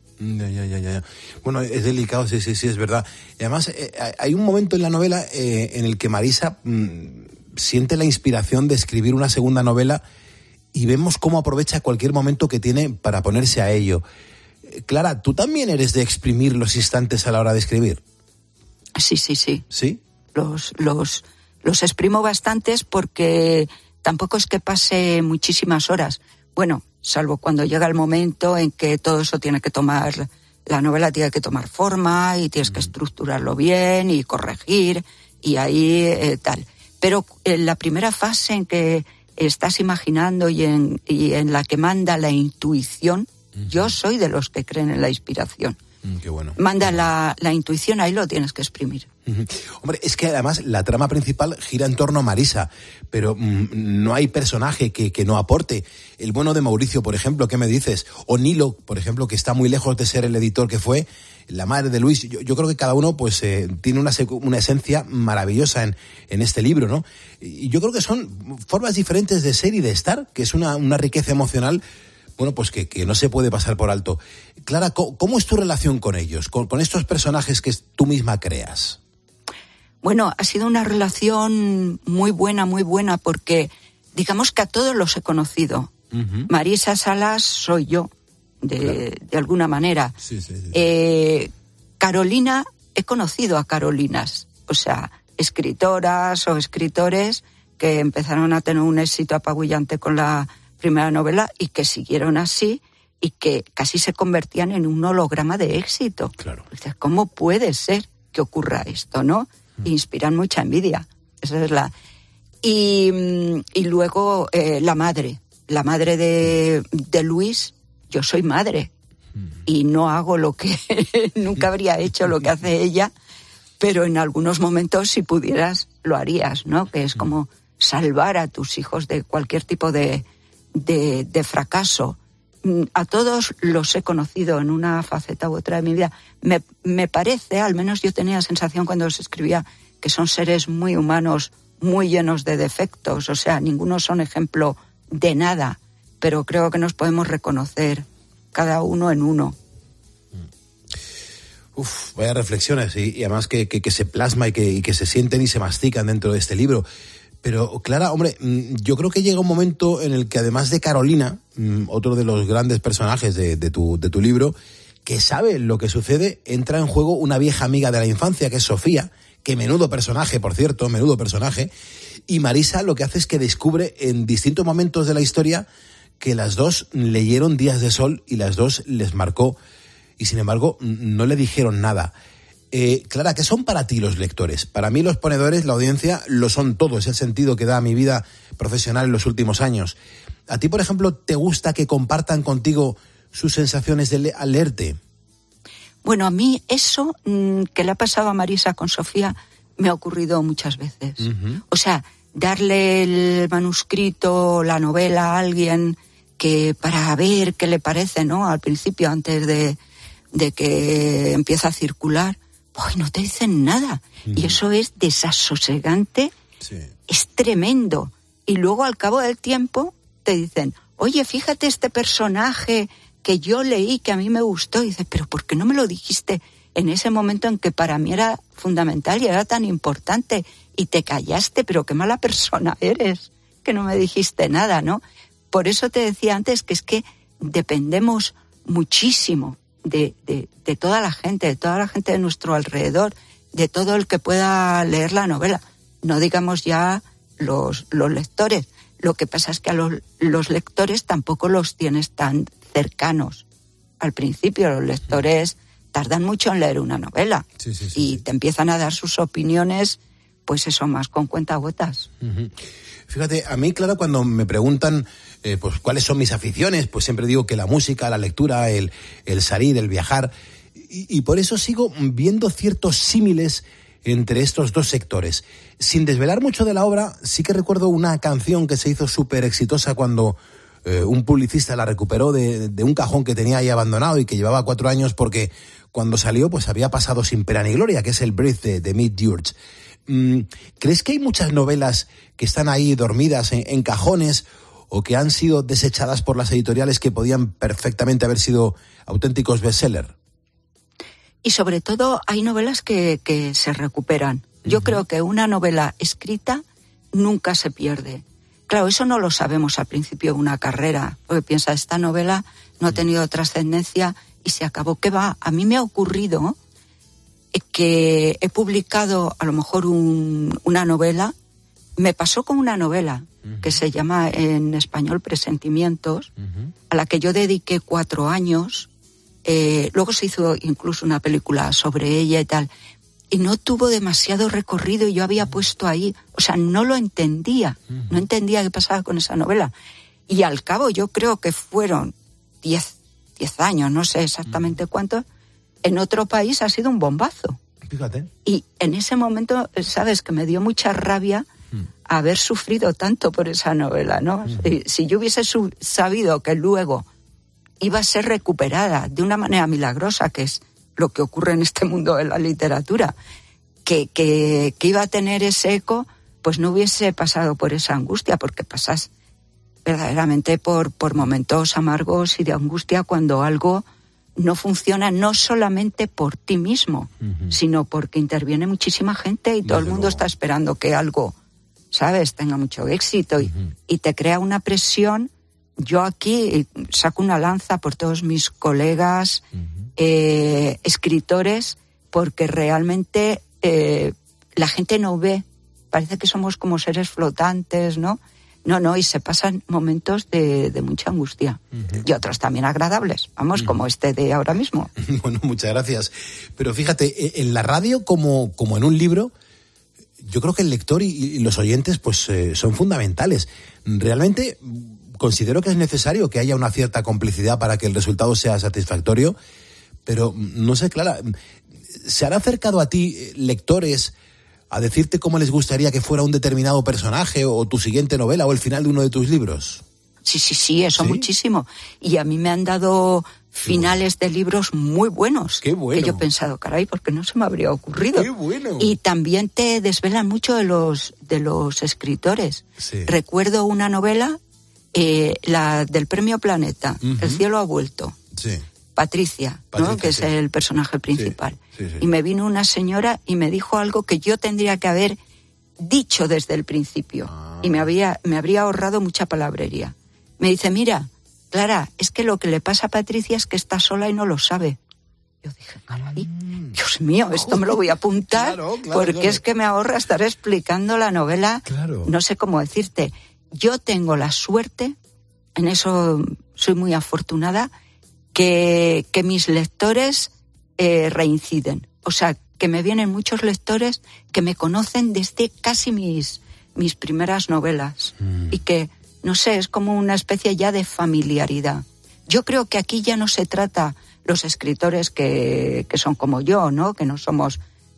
Bueno, es delicado, sí, es verdad. Y además, hay un momento en la novela en el que Marisa siente la inspiración de escribir una segunda novela y vemos cómo aprovecha cualquier momento que tiene para ponerse a ello. Clara, ¿tú también eres de exprimir los instantes a la hora de escribir? Sí. ¿Sí? Los exprimo bastantes porque tampoco es que pase muchísimas horas. Bueno, salvo cuando llega el momento en que todo eso la novela tiene que tomar forma y tienes que estructurarlo bien y corregir y ahí tal. Pero en la primera fase en que estás imaginando y en la que manda la intuición, yo soy de los que creen en la inspiración. Qué bueno. Manda la intuición, ahí lo tienes que exprimir. Hombre, es que además la trama principal gira en torno a Marisa, pero no hay personaje que no aporte. El bueno de Mauricio, por ejemplo, ¿qué me dices? O Nilo, por ejemplo, que está muy lejos de ser el editor que fue, la madre de Luis. Yo creo que cada uno pues tiene una esencia maravillosa en este libro, ¿no? Y yo creo que son formas diferentes de ser y de estar, que es una riqueza emocional, bueno, pues que no se puede pasar por alto. Clara, ¿cómo es tu relación con ellos, con estos personajes que tú misma creas? Bueno, ha sido una relación muy buena, porque digamos que a todos los he conocido. Marisa Salas soy yo, de alguna manera. Sí. Carolina, he conocido a Carolinas, o sea, escritoras o escritores que empezaron a tener un éxito apabullante con la primera novela y que siguieron así y que casi se convertían en un holograma de éxito. Claro. ¿Cómo puede ser que ocurra esto, no? Inspiran mucha envidia. Esa es y luego la madre de Luis. Yo soy madre y no hago lo que nunca habría hecho lo que hace ella, pero en algunos momentos si pudieras lo harías, ¿no? Que es como salvar a tus hijos de cualquier tipo de fracaso. a todos los he conocido en una faceta u otra de mi vida. Me parece, al menos yo tenía la sensación cuando los escribía, que son seres muy humanos, muy llenos de defectos, o sea, ninguno son ejemplo de nada, pero creo que nos podemos reconocer cada uno en uno. Vaya reflexiones, y además que se plasma y que se sienten y se mastican dentro de este libro. Pero, Clara, hombre, yo creo que llega un momento en el que, además de Carolina, otro de los grandes personajes de tu libro, que sabe lo que sucede, entra en juego una vieja amiga de la infancia, que es Sofía, que menudo personaje, por cierto, y Marisa lo que hace es que descubre en distintos momentos de la historia que las dos leyeron Días de Sol y las dos les marcó, y sin embargo no le dijeron nada. Clara, ¿qué son para ti los lectores? Para mí los ponedores, la audiencia, lo son todo, es el sentido que da a mi vida profesional en los últimos años. ¿A ti, por ejemplo, te gusta que compartan contigo sus sensaciones al leerte? Bueno, a mí eso que le ha pasado a Marisa con Sofía me ha ocurrido muchas veces. Uh-huh. O sea, darle el manuscrito, la novela a alguien que para ver qué le parece, ¿no? Al principio, antes de que empiece a circular, pues no te dicen nada. Uh-huh. Y eso es desasosegante, sí. Es tremendo. Y luego, al cabo del tiempo, te dicen, oye, fíjate este personaje que yo leí, que a mí me gustó. Y dices, pero ¿por qué no me lo dijiste en ese momento en que para mí era fundamental y era tan importante? Y te callaste, pero qué mala persona eres, que no me dijiste nada, ¿no? Por eso te decía antes que es que dependemos muchísimo de toda la gente de nuestro alrededor, de todo el que pueda leer la novela. No digamos ya los lectores. Lo que pasa es que a los lectores tampoco los tienes tan cercanos. Al principio los lectores tardan mucho en leer una novela, y te empiezan a dar sus opiniones, pues eso, más con cuentagotas. Uh-huh. Fíjate, a mí, claro, cuando me preguntan pues cuáles son mis aficiones, pues siempre digo que la música, la lectura, el salir, el viajar, y por eso sigo viendo ciertos símiles entre estos dos sectores. Sin desvelar mucho de la obra, sí que recuerdo una canción que se hizo súper exitosa cuando un publicista la recuperó de un cajón que tenía ahí abandonado y que llevaba 4 años, porque cuando salió pues había pasado sin pena ni gloria, que es el Breath de Meet George. ¿Crees que hay muchas novelas que están ahí dormidas en cajones, o que han sido desechadas por las editoriales, que podían perfectamente haber sido auténticos bestsellers? Y sobre todo hay novelas que se recuperan. Yo creo que una novela escrita nunca se pierde. Claro, eso no lo sabemos al principio de una carrera, porque piensa, esta novela no ha tenido trascendencia y se acabó. ¿Qué va? A mí me ha ocurrido que he publicado a lo mejor una novela. Me pasó con una novela que se llama en español Presentimientos, a la que yo dediqué 4 años. Luego se hizo incluso una película sobre ella y tal, y no tuvo demasiado recorrido, y yo había puesto ahí, o sea, no lo entendía, no entendía qué pasaba con esa novela, y al cabo yo creo que fueron 10 años, no sé exactamente cuántos, en otro país ha sido un bombazo. Fíjate. Y en ese momento, sabes, que me dio mucha rabia haber sufrido tanto por esa novela, ¿no? Si yo hubiese sabido que luego iba a ser recuperada de una manera milagrosa, que es lo que ocurre en este mundo de la literatura, que iba a tener ese eco, pues no hubiese pasado por esa angustia, porque pasas verdaderamente por momentos amargos y de angustia cuando algo no funciona, no solamente por ti mismo, sino porque interviene muchísima gente y todo el mundo está esperando que algo, ¿sabes?, tenga mucho éxito, y te crea una presión. Yo aquí saco una lanza por todos mis colegas escritores, porque realmente la gente no ve, parece que somos como seres flotantes, ¿no? No, y se pasan momentos de mucha angustia, y otros también agradables, vamos, como este de ahora mismo. Bueno, muchas gracias. Pero fíjate, en la radio como en un libro, yo creo que el lector y los oyentes pues son fundamentales. Realmente considero que es necesario que haya una cierta complicidad para que el resultado sea satisfactorio, pero no sé, Clara, ¿se han acercado a ti lectores a decirte cómo les gustaría que fuera un determinado personaje, o tu siguiente novela, o el final de uno de tus libros? Sí, eso muchísimo. Y a mí me han dado finales de libros muy buenos. Qué bueno. Que yo he pensado, caray, porque no se me habría ocurrido. Qué bueno. Y también te desvelan mucho de los escritores. Sí. Recuerdo una novela, la del Premio Planeta, El cielo ha vuelto. Sí. Patricia, ¿no? Que es el personaje principal. Sí. Y me vino una señora y me dijo algo que yo tendría que haber dicho desde el principio. Y me habría ahorrado mucha palabrería. Me dice, mira, Clara, es que lo que le pasa a Patricia es que está sola y no lo sabe. Yo dije, caray, Dios mío, esto me lo voy a apuntar, porque es que me ahorra estar explicando la novela. Claro. No sé cómo decirte. Yo tengo la suerte, en eso soy muy afortunada, que mis lectores reinciden. O sea, que me vienen muchos lectores que me conocen desde casi mis primeras novelas. Y que, no sé, es como una especie ya de familiaridad. Yo creo que aquí ya no se trata los escritores que son como yo, ¿no? Que no somos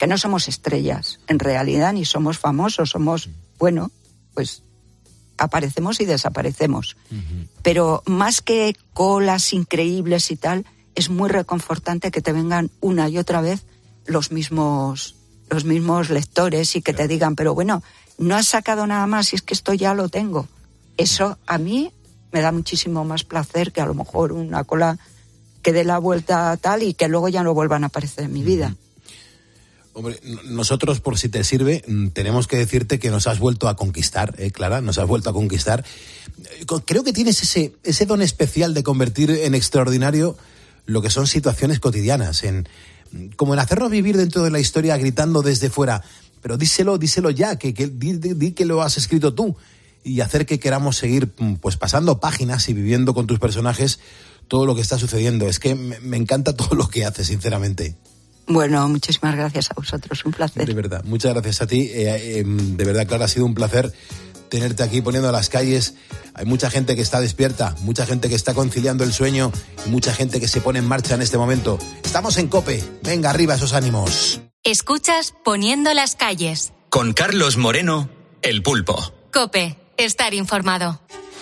estrellas, en realidad, ni somos famosos, somos, bueno, pues aparecemos y desaparecemos. Pero más que colas increíbles y tal, es muy reconfortante que te vengan una y otra vez los mismos lectores y que te digan, pero bueno, no has sacado nada más y es que esto ya lo tengo. Eso a mí me da muchísimo más placer que a lo mejor una cola que dé la vuelta tal y que luego ya no vuelvan a aparecer en mi vida. Hombre, nosotros, por si te sirve, tenemos que decirte que nos has vuelto a conquistar, Clara, nos has vuelto a conquistar. Creo que tienes ese don especial de convertir en extraordinario lo que son situaciones cotidianas, como en hacernos vivir dentro de la historia gritando desde fuera, pero díselo ya, di que lo has escrito tú, y hacer que queramos seguir pues pasando páginas y viviendo con tus personajes todo lo que está sucediendo. Es que me encanta todo lo que haces, sinceramente. Bueno, muchísimas gracias a vosotros, un placer. De verdad, muchas gracias a ti. De verdad, Clara, ha sido un placer tenerte aquí poniendo las calles. Hay mucha gente que está despierta, mucha gente que está conciliando el sueño y mucha gente que se pone en marcha en este momento. Estamos en COPE. Venga, arriba esos ánimos. Escuchas Poniendo las calles. Con Carlos Moreno, El Pulpo. COPE, estar informado.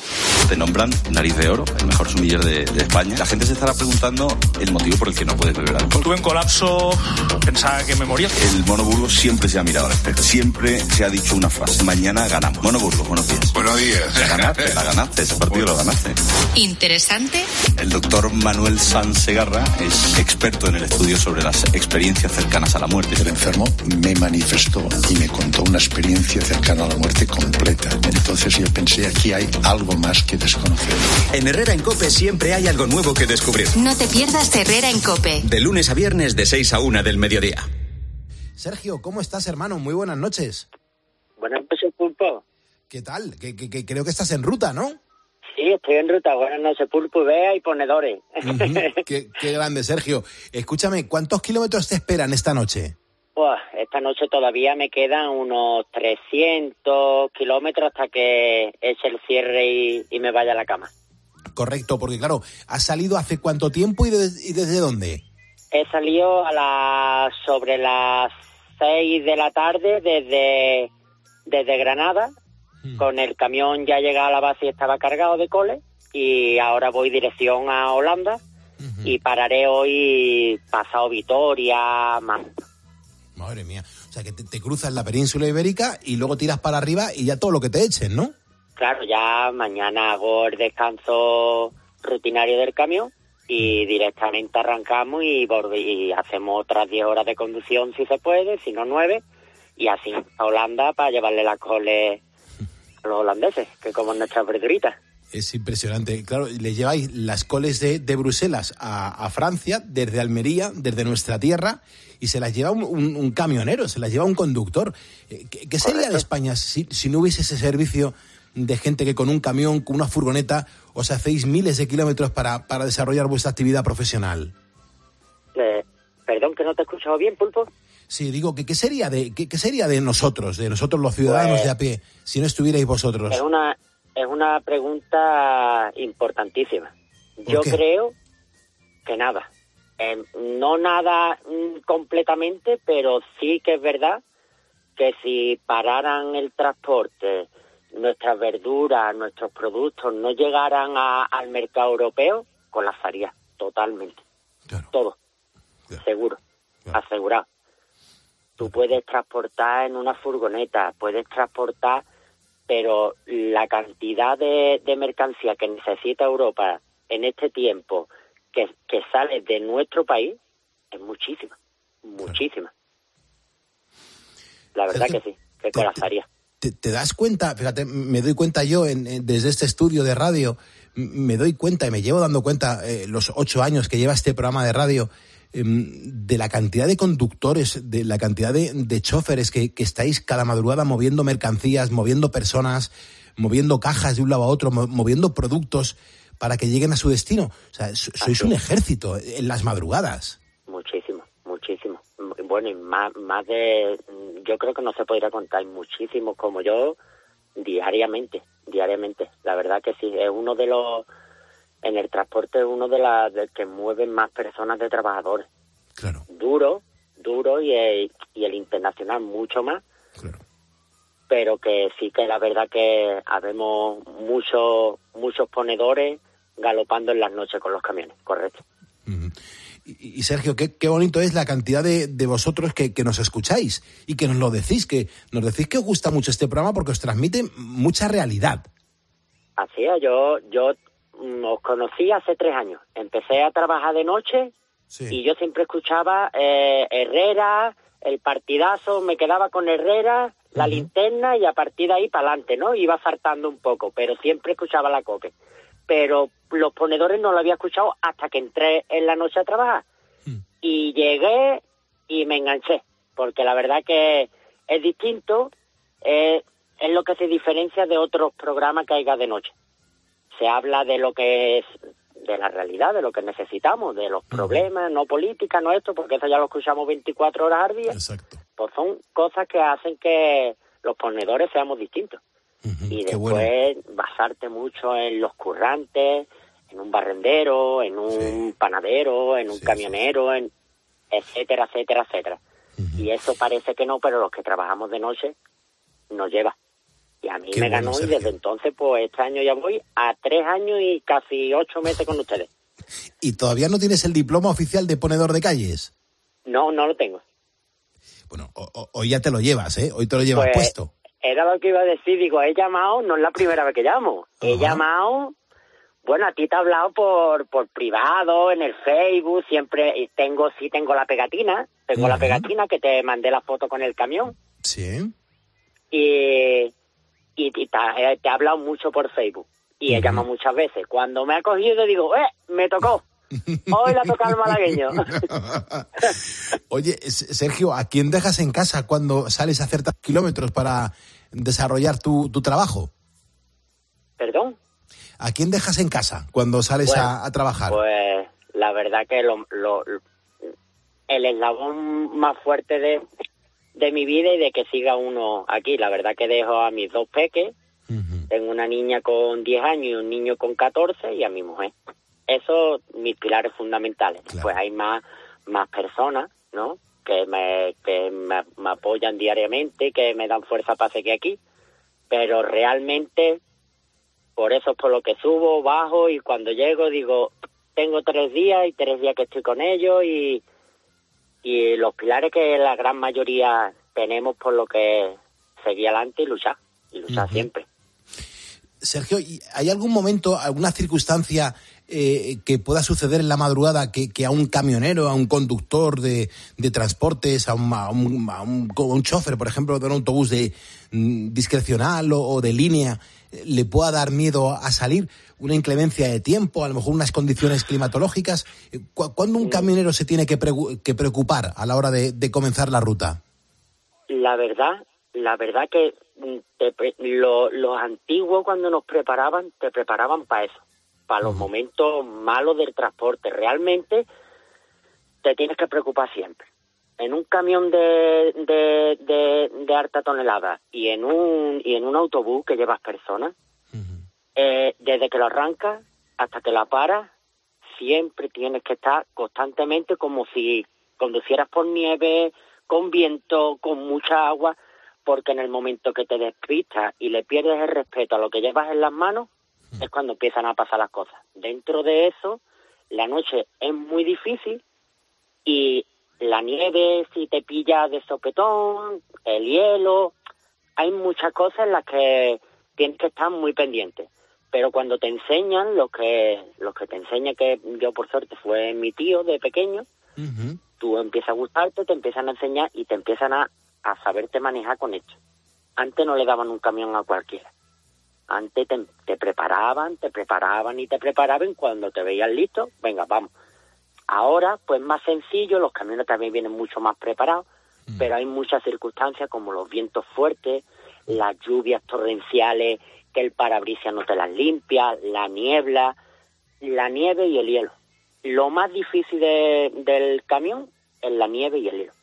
Te nombran Nariz de Oro, el mejor sumiller de España. La gente se estará preguntando el motivo por el que no puedes beber alcohol. Tuve un colapso, pensaba que me moría. El Mono Burgos siempre se ha mirado al espejo, siempre se ha dicho una frase: mañana ganamos. Mono Burgos, buenos días. Buenos días. La ganaste, ese partido lo ganaste. Interesante. El doctor Manuel Sanz Segarra es experto en el estudio sobre las experiencias cercanas a la muerte. El enfermo me manifestó y me contó una experiencia cercana a la muerte completa. Entonces yo pensé, aquí hay algo más que desconocer. En Herrera en COPE siempre hay algo nuevo que descubrir. No te pierdas Herrera en COPE. De lunes a viernes de 6 a 1 del mediodía. Sergio, ¿cómo estás, hermano? Muy buenas noches. Buenas noches, Pulpo. ¿Qué tal? Que creo que estás en ruta, ¿no? Sí, estoy en ruta. Buenas noches, Pulpo, Bea y ponedores. Qué grande, Sergio. Escúchame, ¿cuántos kilómetros te esperan esta noche? Esta noche todavía me quedan unos 300 kilómetros hasta que eche el cierre y me vaya a la cama. Correcto, porque claro, ¿has salido hace cuánto tiempo y desde dónde? He salido sobre las 6 de la tarde desde Granada. Con el camión ya llegaba a la base y estaba cargado de coles. Y ahora voy dirección a Holanda. Y pararé hoy pasado Vitoria, Madre mía, o sea que te cruzas la península ibérica y luego tiras para arriba y ya todo lo que te echen, ¿no? Claro, ya mañana hago el descanso rutinario del camión y directamente arrancamos y hacemos otras 10 horas de conducción si se puede, si no 9, y así a Holanda para llevarle las coles a los holandeses, que como nuestra verdurita. Es impresionante. Claro, le lleváis las coles de Bruselas a Francia, desde Almería, desde nuestra tierra, y se las lleva un camionero, se las lleva un conductor. ¿Qué sería de España si no hubiese ese servicio de gente que con un camión, con una furgoneta, os hacéis miles de kilómetros para desarrollar vuestra actividad profesional? Perdón, que no te he escuchado bien, Pulpo. Sí, digo, ¿qué sería de nosotros los ciudadanos de a pie, si no estuvierais vosotros? Es una pregunta importantísima. Yo creo que nada. No nada completamente, pero sí que es verdad que si pararan el transporte, nuestras verduras, nuestros productos no llegaran al mercado europeo, colapsaría totalmente. Claro. Todo. Claro. Seguro. Claro. Asegurado. Tú puedes transportar en una furgoneta, pero la cantidad de mercancía que necesita Europa en este tiempo que sale de nuestro país es muchísima. La verdad que sí, que colapsaría. ¿Te das cuenta? Fíjate, me doy cuenta yo desde este estudio de radio, me doy cuenta y me llevo dando cuenta los 8 años que lleva este programa de radio, de la cantidad de conductores, de la cantidad de choferes que estáis cada madrugada moviendo mercancías, moviendo personas, moviendo cajas de un lado a otro, moviendo productos para que lleguen a su destino. O sea, sois un ejército en las madrugadas. Muchísimo. Bueno, y más de... Yo creo que no se podría contar muchísimos como yo diariamente. La verdad que sí, es uno de los... En el transporte es uno de que mueven más personas de trabajadores. Claro. Duro y el internacional mucho más. Claro. Pero que sí que la verdad que habemos muchos ponedores galopando en las noches con los camiones, correcto. Uh-huh. Y Sergio, qué bonito es la cantidad de vosotros que nos escucháis y que nos lo decís, que os gusta mucho este programa porque os transmite mucha realidad. Así es, yo os conocí hace 3 años. Empecé a trabajar de noche, sí. Y yo siempre escuchaba Herrera, el partidazo, me quedaba con Herrera, la linterna y a partir de ahí para adelante, ¿no? Iba saltando un poco, pero siempre escuchaba la COPE. Pero los ponedores no lo había escuchado hasta que entré en la noche a trabajar. Y llegué y me enganché, porque la verdad que es distinto, es lo que se diferencia de otros programas que haya de noche. Se habla de lo que es, de la realidad, de lo que necesitamos, de los problemas, no política, no esto, porque eso ya lo escuchamos 24 horas al día. Exacto. Pues son cosas que hacen que los ponedores seamos distintos. Y después basarte mucho en los currantes, en un barrendero, en un panadero, en un camionero, en etcétera. Y eso parece que no, pero los que trabajamos de noche nos lleva. Y a mí me ganó, y desde entonces, pues este año ya voy a 3 años y casi 8 meses con ustedes. ¿Y todavía no tienes el diploma oficial de ponedor de calles? No lo tengo. Bueno, hoy ya te lo llevas, ¿eh? Hoy te lo llevas puesto. Era lo que iba a decir, digo, he llamado, no es la primera vez que llamo. He llamado, bueno, a ti te he hablado por privado, en el Facebook, siempre tengo la pegatina, la pegatina que te mandé la foto con el camión. Sí. Y te he hablado mucho por Facebook y he llamado muchas veces. Cuando me ha cogido digo, me tocó. Hoy la toca al malagueño. Oye, Sergio, ¿a quién dejas en casa cuando sales a hacer tantos kilómetros para desarrollar tu trabajo? ¿Perdón? ¿A quién dejas en casa cuando sales a trabajar? Pues la verdad que el eslabón más fuerte de mi vida y de que siga uno aquí, la verdad que dejo a mis 2 peques. Tengo una niña con 10 años y un niño con 14 y a mi mujer. Esos mis pilares fundamentales. Claro. Pues hay más personas, ¿no? Que me apoyan diariamente, que me dan fuerza para seguir aquí. Pero realmente, por eso es por lo que subo, bajo, y cuando llego digo, tengo 3 días y 3 días que estoy con ellos y los pilares que la gran mayoría tenemos por lo que seguir adelante y luchar siempre. Sergio, ¿hay algún momento, alguna circunstancia que pueda suceder en la madrugada que a un camionero, a un conductor de transportes, a un chofer, por ejemplo, de un autobús discrecional o de línea, le pueda dar miedo a salir? Una inclemencia de tiempo, a lo mejor unas condiciones climatológicas. ¿Cuándo un camionero se tiene que preocupar a la hora de comenzar la ruta? La verdad que los antiguos cuando nos preparaban, te preparaban para eso, para los momentos malos del transporte. Realmente te tienes que preocupar siempre. En un camión de alta tonelada y en un autobús que llevas personas, desde que lo arrancas hasta que la paras, siempre tienes que estar constantemente como si conducieras por nieve, con viento, con mucha agua, porque en el momento que te despistas y le pierdes el respeto a lo que llevas en las manos, es cuando empiezan a pasar las cosas. Dentro de eso, la noche es muy difícil y la nieve, si te pilla de sopetón, el hielo, hay muchas cosas en las que tienes que estar muy pendiente. Pero cuando te enseñan, lo que te enseña, que yo por suerte fue mi tío de pequeño, tú empiezas a gustarte, te empiezan a enseñar y te empiezan a saberte manejar con esto. Antes no le daban un camión a cualquiera. Antes te preparaban y cuando te veían listo, venga, vamos. Ahora, pues más sencillo, los camiones también vienen mucho más preparados, pero hay muchas circunstancias como los vientos fuertes, las lluvias torrenciales, que el parabrisas no te las limpia, la niebla, la nieve y el hielo. Lo más difícil del camión es la nieve y el hielo.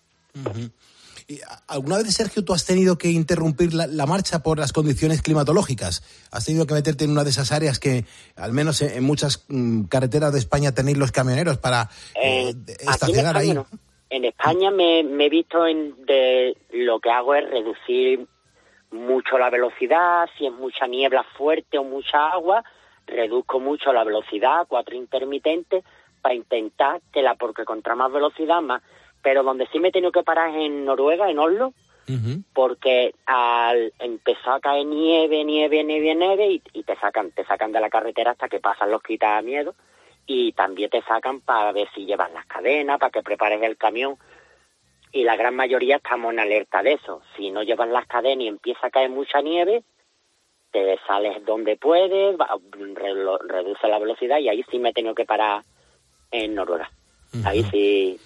¿Y alguna vez, Sergio, tú has tenido que interrumpir la marcha por las condiciones climatológicas? ¿Has tenido que meterte en una de esas áreas que, al menos en muchas carreteras de España, tenéis los camioneros para estacionar ahí? No. En España me he visto lo que hago es reducir mucho la velocidad. Si es mucha niebla fuerte o mucha agua, reduzco mucho la velocidad, 4 intermitentes, para intentar porque contra más velocidad, más. Pero donde sí me he tenido que parar es en Noruega, en Oslo, porque empezó a caer nieve y te sacan de la carretera hasta que pasan los quitamiedos, y también te sacan para ver si llevas las cadenas, para que prepares el camión, y la gran mayoría estamos en alerta de eso. Si no llevas las cadenas y empieza a caer mucha nieve, te sales donde puedes, reduce la velocidad, y ahí sí me he tenido que parar en Noruega. Ahí sí.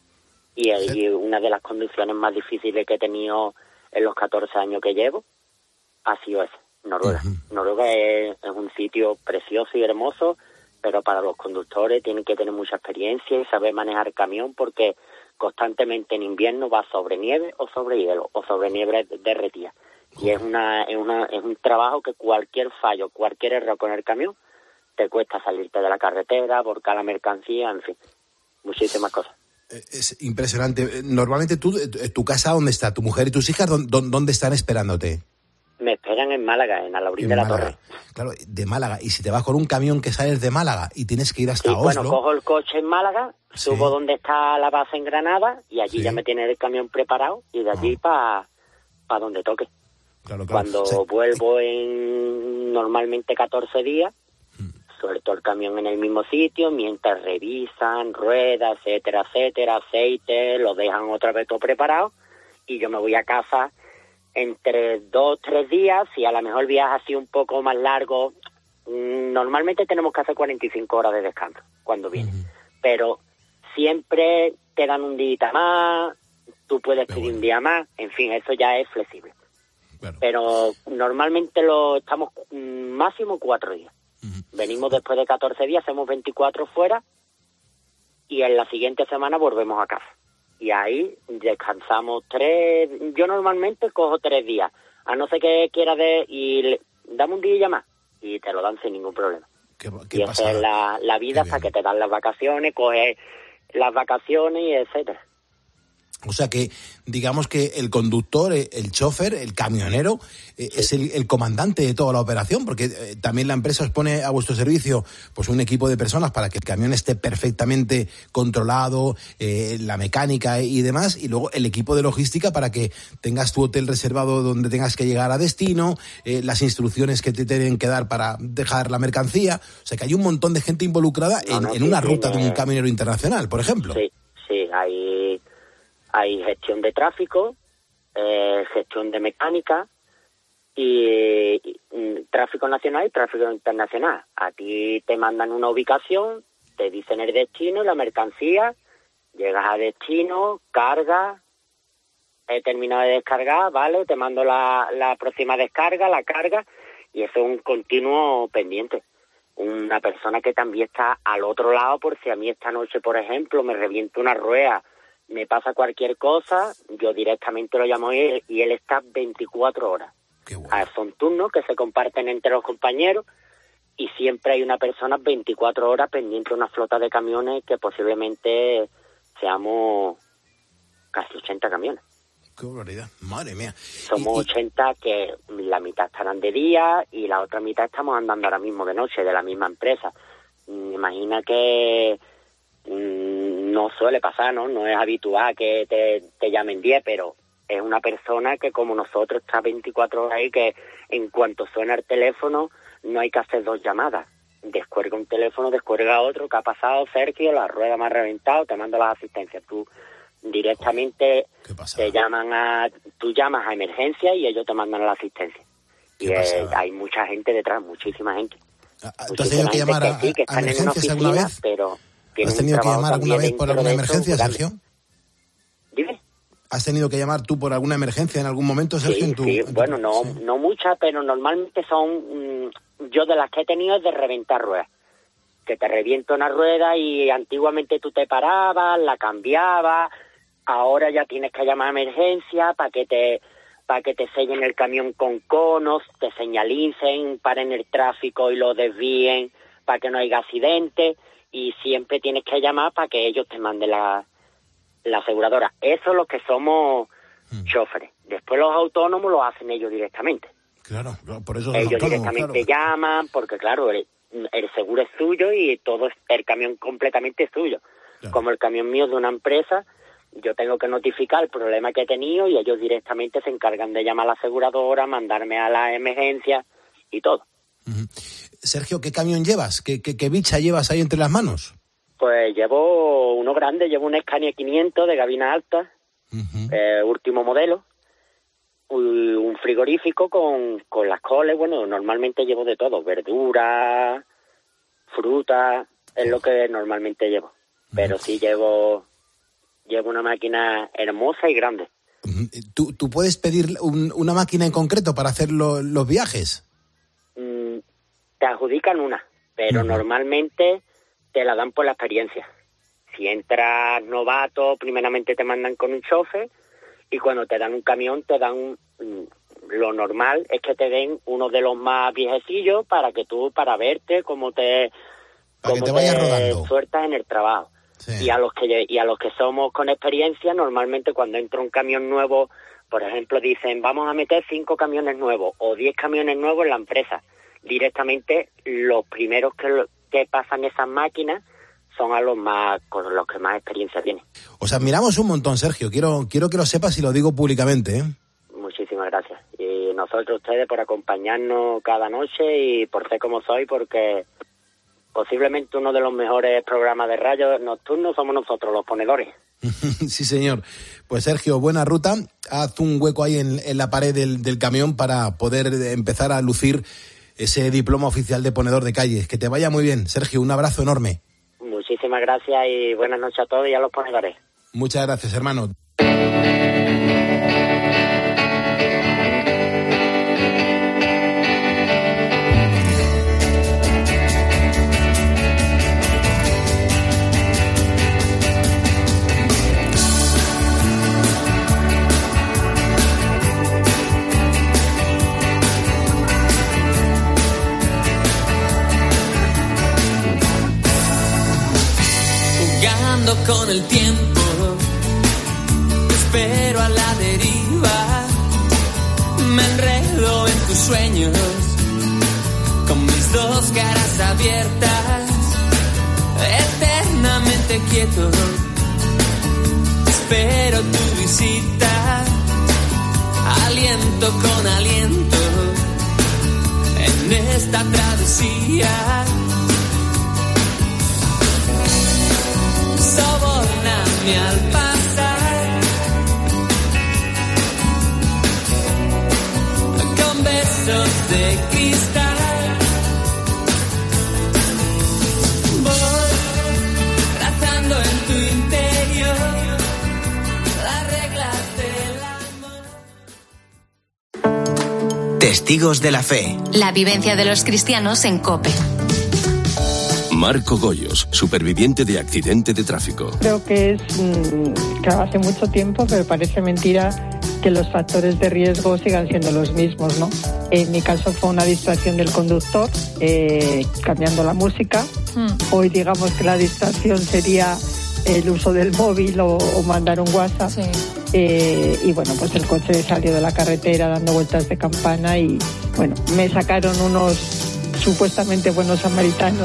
Y una de las condiciones más difíciles que he tenido en los 14 años que llevo ha sido esa, Noruega. Noruega es un sitio precioso y hermoso, pero para los conductores tienen que tener mucha experiencia y saber manejar el camión, porque constantemente en invierno va sobre nieve o sobre hielo o sobre nieve derretida. Y es un trabajo que cualquier fallo, cualquier error con el camión te cuesta salirte de la carretera, volcar la mercancía, en fin, muchísimas cosas. Es impresionante. Normalmente tu casa, ¿dónde está? ¿Tu mujer y tus hijas dónde están esperándote? Me esperan en Málaga, en Alaurín de la Torre. Claro, de Málaga. Y si te vas con un camión que sales de Málaga y tienes que ir hasta Oslo... Bueno, cojo el coche en Málaga, subo donde está la base en Granada, y allí ya me tiene el camión preparado, y de allí para donde toque. Claro. Cuando vuelvo en normalmente 14 días, suelto el camión en el mismo sitio, mientras revisan ruedas, etcétera, aceite, lo dejan otra vez todo preparado, y yo me voy a casa entre 2 o 3 días. Si a lo mejor el viaje así un poco más largo, normalmente tenemos que hacer 45 horas de descanso cuando vienes, pero siempre te dan un día más, tú puedes pedir un día más, en fin, eso ya es flexible. Claro. Pero normalmente estamos máximo 4 días. Venimos después de 14 días, hacemos 24 fuera, y en la siguiente semana volvemos a casa. Y ahí descansamos 3, yo normalmente cojo 3 días, a no ser que quiera dame un día más, y te lo dan sin ningún problema. Y esa es la vida hasta que te dan las vacaciones, coges las vacaciones y etcétera. O sea que, digamos que el conductor, el chofer, el camionero, es el comandante de toda la operación, porque también la empresa os pone a vuestro servicio pues un equipo de personas para que el camión esté perfectamente controlado, la mecánica y demás, y luego el equipo de logística para que tengas tu hotel reservado donde tengas que llegar a destino, las instrucciones que te tienen que dar para dejar la mercancía. O sea que hay un montón de gente involucrada en una ruta de un camionero internacional, por ejemplo. Sí, hay gestión de tráfico, gestión de mecánica y tráfico nacional y tráfico internacional. A ti te mandan una ubicación, te dicen el destino y la mercancía, llegas a destino, cargas, he terminado de descargar, vale, te mando la próxima descarga, la carga, y eso es un continuo pendiente. Una persona que también está al otro lado, por si a mí esta noche, por ejemplo, me reviento una rueda, me pasa cualquier cosa, yo directamente lo llamo a él y él está 24 horas. Son turnos que se comparten entre los compañeros y siempre hay una persona 24 horas pendiente de una flota de camiones que posiblemente seamos casi 80 camiones. Qué barbaridad, madre mía. Somos 80 que la mitad estarán de día y la otra mitad estamos andando ahora mismo de noche, de la misma empresa. Imagina que no suele pasar, ¿no? No es habitual que te llamen 10, pero es una persona que como nosotros está 24 horas ahí, que en cuanto suena el teléfono no hay que hacer 2 llamadas. Descuelga un teléfono, descuelga otro, ¿qué ha pasado, Sergio? La rueda me ha reventado, te mando las asistencias. Tú directamente tú llamas a emergencia y ellos te mandan la asistencia. Y hay mucha gente detrás, muchísima gente. ¿Tú has tenido que llamar a emergencias alguna vez? Pero ¿has tenido que llamar alguna vez por alguna emergencia, Sergio? Dime. ¿Has tenido que llamar tú por alguna emergencia en algún momento, Sergio? Bueno, no muchas, pero normalmente son... yo de las que he tenido es de reventar ruedas. Que te revienta una rueda y antiguamente tú te parabas, la cambiabas, ahora ya tienes que llamar a emergencia para que te sellen el camión con conos, te señalicen, paren el tráfico y lo desvíen para que no haya accidente, y siempre tienes que llamar para que ellos te manden la aseguradora. Eso es lo que somos choferes. Después los autónomos lo hacen ellos directamente. Claro, por eso ellos directamente llaman, porque claro, el seguro es suyo y todo el camión completamente es suyo. Claro. Como el camión mío es de una empresa, yo tengo que notificar el problema que he tenido y ellos directamente se encargan de llamar a la aseguradora, mandarme a la emergencia y todo. Uh-huh. Sergio, ¿qué camión llevas? ¿Qué bicha llevas ahí entre las manos? Pues llevo uno grande, llevo un Scania 500 de gabina alta, último modelo, un frigorífico con las coles. Bueno, normalmente llevo de todo, verduras, fruta, es lo que normalmente llevo. Pero sí llevo una máquina hermosa y grande. ¿Tú puedes pedir una máquina en concreto para hacer los viajes? Te adjudican una, pero normalmente te la dan por la experiencia. Si entras novato, primeramente te mandan con un chofer, y cuando te dan un camión te dan lo normal es que te den uno de los más viejecillos para verte cómo te sueltas en el trabajo. Sí. Y a los que somos con experiencia, normalmente cuando entra un camión nuevo, por ejemplo, dicen vamos a meter 5 camiones nuevos o 10 camiones nuevos en la empresa. Directamente los primeros que pasan esas máquinas son con los que más experiencia tienen. O sea, admiramos un montón, Sergio. Quiero que lo sepas y lo digo públicamente, ¿eh? Muchísimas gracias. Y nosotros, ustedes, por acompañarnos cada noche y por ser como soy, porque posiblemente uno de los mejores programas de radio nocturnos somos nosotros, los ponedores. Sí, señor. Pues, Sergio, buena ruta. Haz un hueco ahí en la pared del camión para poder empezar a lucir ese diploma oficial de ponedor de calles. Que te vaya muy bien, Sergio. Un abrazo enorme. Muchísimas gracias y buenas noches a todos y a los ponedores. Muchas gracias, hermano. Con el tiempo te espero a la deriva, me enredo en tus sueños con mis 2 caras abiertas, eternamente quieto, espero tu visita, aliento con aliento en esta travesía. Sobórname al pasar con besos de cristal. Voy trazando en tu interior las reglas del amor. Testigos de la fe. La vivencia de los cristianos en COPE. Marco Goyos, superviviente de accidente de tráfico. Creo que claro, hace mucho tiempo, pero parece mentira que los factores de riesgo sigan siendo los mismos, ¿no? En mi caso fue una distracción del conductor, cambiando la música. Hoy digamos que la distracción sería el uso del móvil o mandar un WhatsApp. Sí. y bueno, pues el coche salió de la carretera dando vueltas de campana y bueno, me sacaron unos supuestamente buenos samaritanos.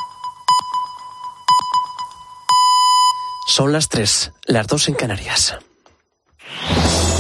Son las 3, las 2 en Canarias.